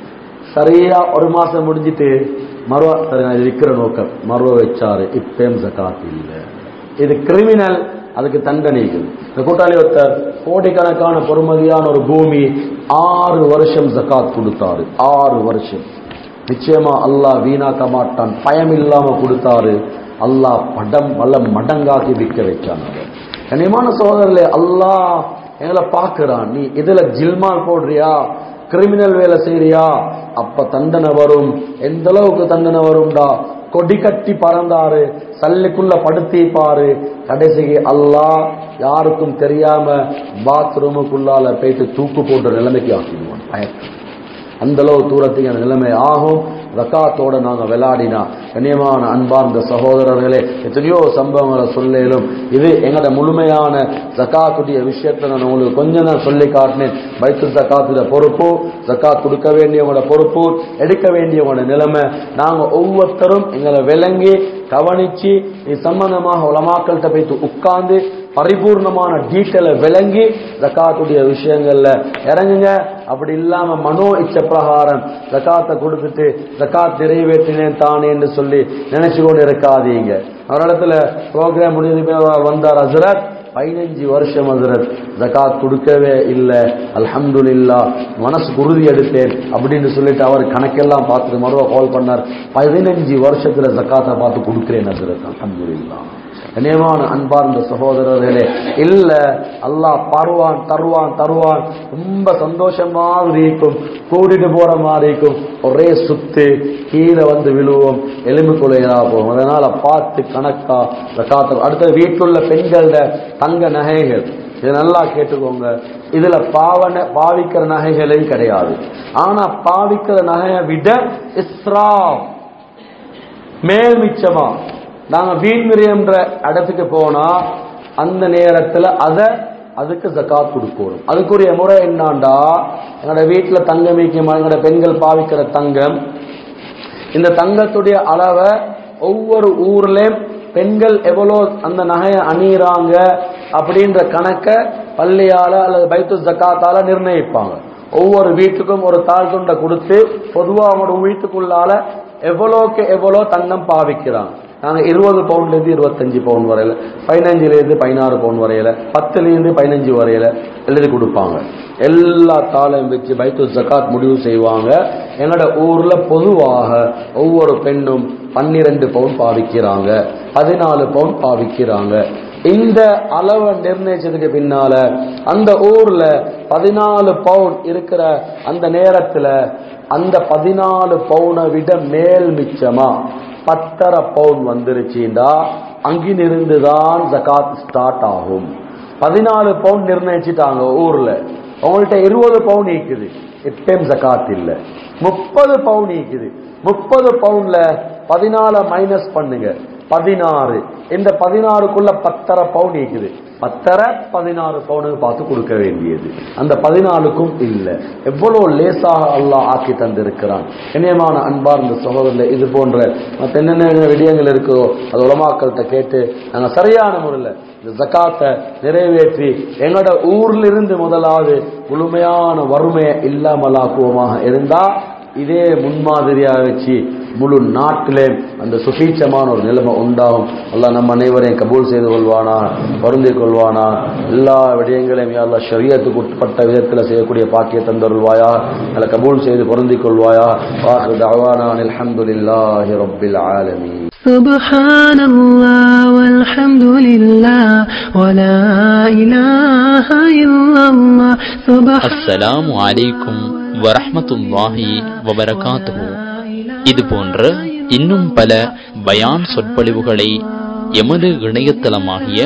சரியா 1 மாசம் முடிஞ்சிட்டு மறுவா சரி விக்கிற நோக்கம் மறுவ வச்சாரு, இப்பயும் ஜகாத் இல்ல. இது கிரிமினல், அதுக்கு தண்டனைகள். இந்த கூட்டாளி ஒருத்தர் கோடிக்கணக்கான பொறுமதியான ஒரு பூமி 6 வருஷம் ஜகாத் கொடுத்தாரு. 6 வருஷம். நிச்சயமா அல்லாஹ் வீணாக்க மாட்டான், பயம் இல்லாம கொடுத்தாரு. அல்லாஹ் பல மடங்காக்கி விற்க வச்சான். கனிமான சோதரர்களே, அல்லாஹ் எங்களை பார்க்கிறான். நீ இதுல ஜில்மால் போடுறியா, கிரிமினல் வேலை செய்யறியா, அப்ப தண்டனை வரும். எந்த அளவுக்கு தண்டனை வரும்டா, கொடி கட்டி பறந்தாரு, சல்லுக்குள்ள படுத்திப்பாரு, கடைசிக்கு அல்லாஹ் யாருக்கும் தெரியாம பாத்ரூமுக்குள்ளால போயிட்டு தூக்கு போன்ற நிலைமைக்கு ஆக்கிடுவான். அந்த அளவு தூரத்துக்கு அந்த நிலைமை ஆகும். ஜகாத்தோட நாங்க விளையாடினா. கண்ணியமான அன்பார்ந்த சகோதரர்களே, எத்தனையோ சம்பவங்களை சொல்லும். இது எங்களோட முழுமையான ஜகாத்துடைய விஷயத்தை நான் உங்களுக்கு கொஞ்சம் தான் சொல்லி காட்டினேன். பைத்துல் ஜகாத்துடைய பொறுப்பு, ஜகாத் கொடுக்க வேண்டியவங்களோட பொறுப்பு, எடுக்க வேண்டியவங்களோட நிலைமை. நாங்க ஒவ்வொருத்தரும் எங்களை விளங்கி கவனிச்சு இது சம்பந்தமாக உலமாக்கள்கிட்ட போய் உட்கார்ந்து பரிபூர்ணமான டீட்டெயிலை விளங்கி ஜகாத்துடைய விஷயங்கள்ல இறங்குங்க. அப்படி இல்லாம மனோ இச்ச பிரகாரம் ஜகாத்தை கொடுத்துட்டு ஜகாத் நிறைவேற்றினேன் தானே என்று சொல்லி நினைச்சு கொண்டு இருக்காதீங்க. ஒரு இடத்துல ப்ரோக்ராம் முடிஞ்சு வந்தார் ஹஸ்ரத், 15 வருஷம் ஹஸ்ரத் ஜகாத் கொடுக்கவே இல்லை, அல்ஹம்துலில்லாஹ் மனசு உறுதி எடுத்தேன் அப்படின்னு சொல்லிட்டு அவர் கணக்கெல்லாம் பார்த்துட்டு மறுவா கால் பண்ணார். 15 வருஷத்துல ஜகாத்தை பார்த்து கொடுக்கிறேன் ஹஸ்ரத், அல்ஹம்துலில்லாஹ். கண்ணியமான அன்பார்ந்த சகோதரர்களே, இல்ல அல்லாஹ் பருவான் தருவான், ரொம்ப சந்தோஷமா இருக்கும், கூட்டிட்டு போற மாதிரி இருக்கும், ஒரே சுத்து கீழே வந்து விழுவோம், எலும்பு கொலையா போகும். அதனால பார்த்து கணக்கா ஜகாத். அடுத்த வீட்டுள்ள பெண்களோட தங்க நகைகள், இதை நல்லா கேட்டுக்கோங்க. இதுல பாவிக்கிற நகைகளும் கிடையாது. ஆனா பாவிக்கிற நகையை விட இஸ்ராஃப், மேல் மிச்சமா நாங்க வீண் விரயம்ன்ற இடத்துக்கு போனா அந்த நேரத்துல அதுக்கு ஜகாத் கொடுக்கணும். அதுக்குரிய முறை என்னாண்டா, எங்களோட வீட்டுல தங்கம் எங்களோட பெண்கள் பாவிக்கிற தங்கம், இந்த தங்கத்துடைய அளவை ஒவ்வொரு ஊர்லயும் பெண்கள் எவ்வளோ அந்த நகையை அணியிறாங்க அப்படின்ற கணக்க பள்ளியால அல்லது பைத்துல் ஜகாத்தால நிர்ணயிப்பாங்க. ஒவ்வொரு வீட்டுக்கும் ஒரு தாழ் துண்டை கொடுத்து பொதுவா அவங்களோட வீட்டுக்குள்ளால எவ்வளோக்கு எவ்வளோ தங்கம் பாவிக்கிறாங்க. நாங்க 20 பவுண்ட்ல இருந்து 25 பவுண்ட் வரையில, 15 இருந்து 16 பவுண்ட் வரையில, 10 இருந்து 15 வரையில எழுதி கொடுப்பாங்க. எல்லா தாளையும் வச்சு பைத்துல் ஜகாத் முடிவு செய்வாங்க. எங்களோட ஊர்ல பொதுவாக ஒவ்வொரு பெண்ணும் 12 பவுண்ட் பாவிக்கிறாங்க, 14 பவுண்ட் பாவிக்கிறாங்க. இந்த அளவை நிர்ணயிச்சதுக்கு பின்னால அந்த ஊர்ல 14 பவுண்ட் இருக்கிற அந்த நேரத்துல அந்த 14 பவுனை விட மேல் மிச்சமா 10.5 பவுண்ட் வந்துருச்சுண்டா அங்கிருந்துதான் ஜகாத் ஸ்டார்ட் ஆகும். 14 பவுண்ட் நிர்ணயிச்சுட்டாங்க ஊர்ல, உங்கள்கிட்ட 20 பவுண்ட் இருக்குது, இப்பயும் ஜகாத் இல்ல. 30 பவுண்ட் இருக்குது, 30 பவுண்ட்ல 14 மைனஸ் பண்ணுங்க, 16. இந்த 16க்குள்ள 10.5 பவுண்ட் இருக்குது, 10.5 16 பவுனுக்கு பார்த்து கொடுக்க வேண்டியது. அந்த 14க்கும் இல்ல. எவ்வளவு லேசாக அல்லாஹ் ஆக்கி தந்திருக்கிறான். இணையமான அன்பார்ந்த சகோதரர்களே, இது போன்ற என்னென்ன விடயங்கள் இருக்கோ அது உலமாக்கள்கிட்ட கேட்டு நாங்கள் சரியான முறையில் இந்த ஜகாத்தை நிறைவேற்றி எங்களோட ஊர்ல இருந்து முதலாவது முழுமையான வறுமையை இல்லாமலாக்குவமாக இருந்தா இதே முன்மாதிரியாக வச்சு முழு நாட்டிலே அந்த சுபீட்சமான ஒரு நிலைமை உண்டாகும். அல்லாஹ் நம்ம அனைவரையும் கபூல் செய்து கொள்வானா, பொருந்திக் கொள்வானா. எல்லா விடயங்களையும் யா அல்லாஹ் ஷரியத்துக்கு உட்பட்ட விதத்தில் செய்யக்கூடிய பாக்கிய தந்தருள்வாயா, அதை கபூல் செய்து பொருந்திக் கொள்வாயா. வாஹிரு தஅவானா அல்ஹம்துலில்லாஹி ரப்பில் ஆலமீன். சுப்ஹானல்லாஹ் வல்ஹம்துலில்லாஹ் வலா இலாஹ இல்லல்லாஹ். அஸ்ஸலாமு அலைக்கும் வரஹ்மத்துல்லாஹி வபரகாத்துஹு. இது போன்ற இன்னும் பல பயான் சொற்பொழிவுகளை எமது இணையதளமாகிய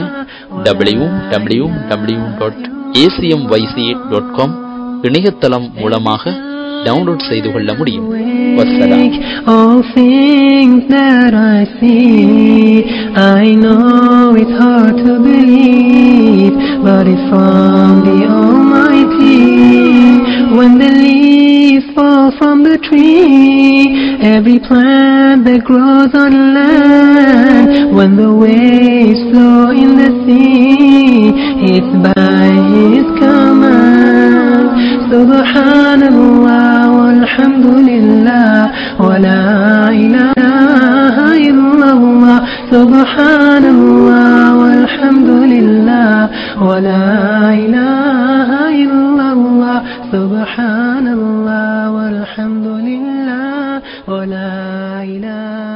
www.acmyc.com இணையதளம் மூலமாக டவுன்லோட் செய்து கொள்ள முடியும். வஸ்ஸலாம். All things that I see, I know it's hard to believe, but it's from the Almighty. When the leaves fall from the tree, every plant that grows on land, when the waves flow in the sea, it's by His command. Subhanallah walhamdulillah wa la ilaha illallah. Subhanallah walhamdulillah wa la ilaha illallah. Subhanallah walhamdulillah wa la ilaha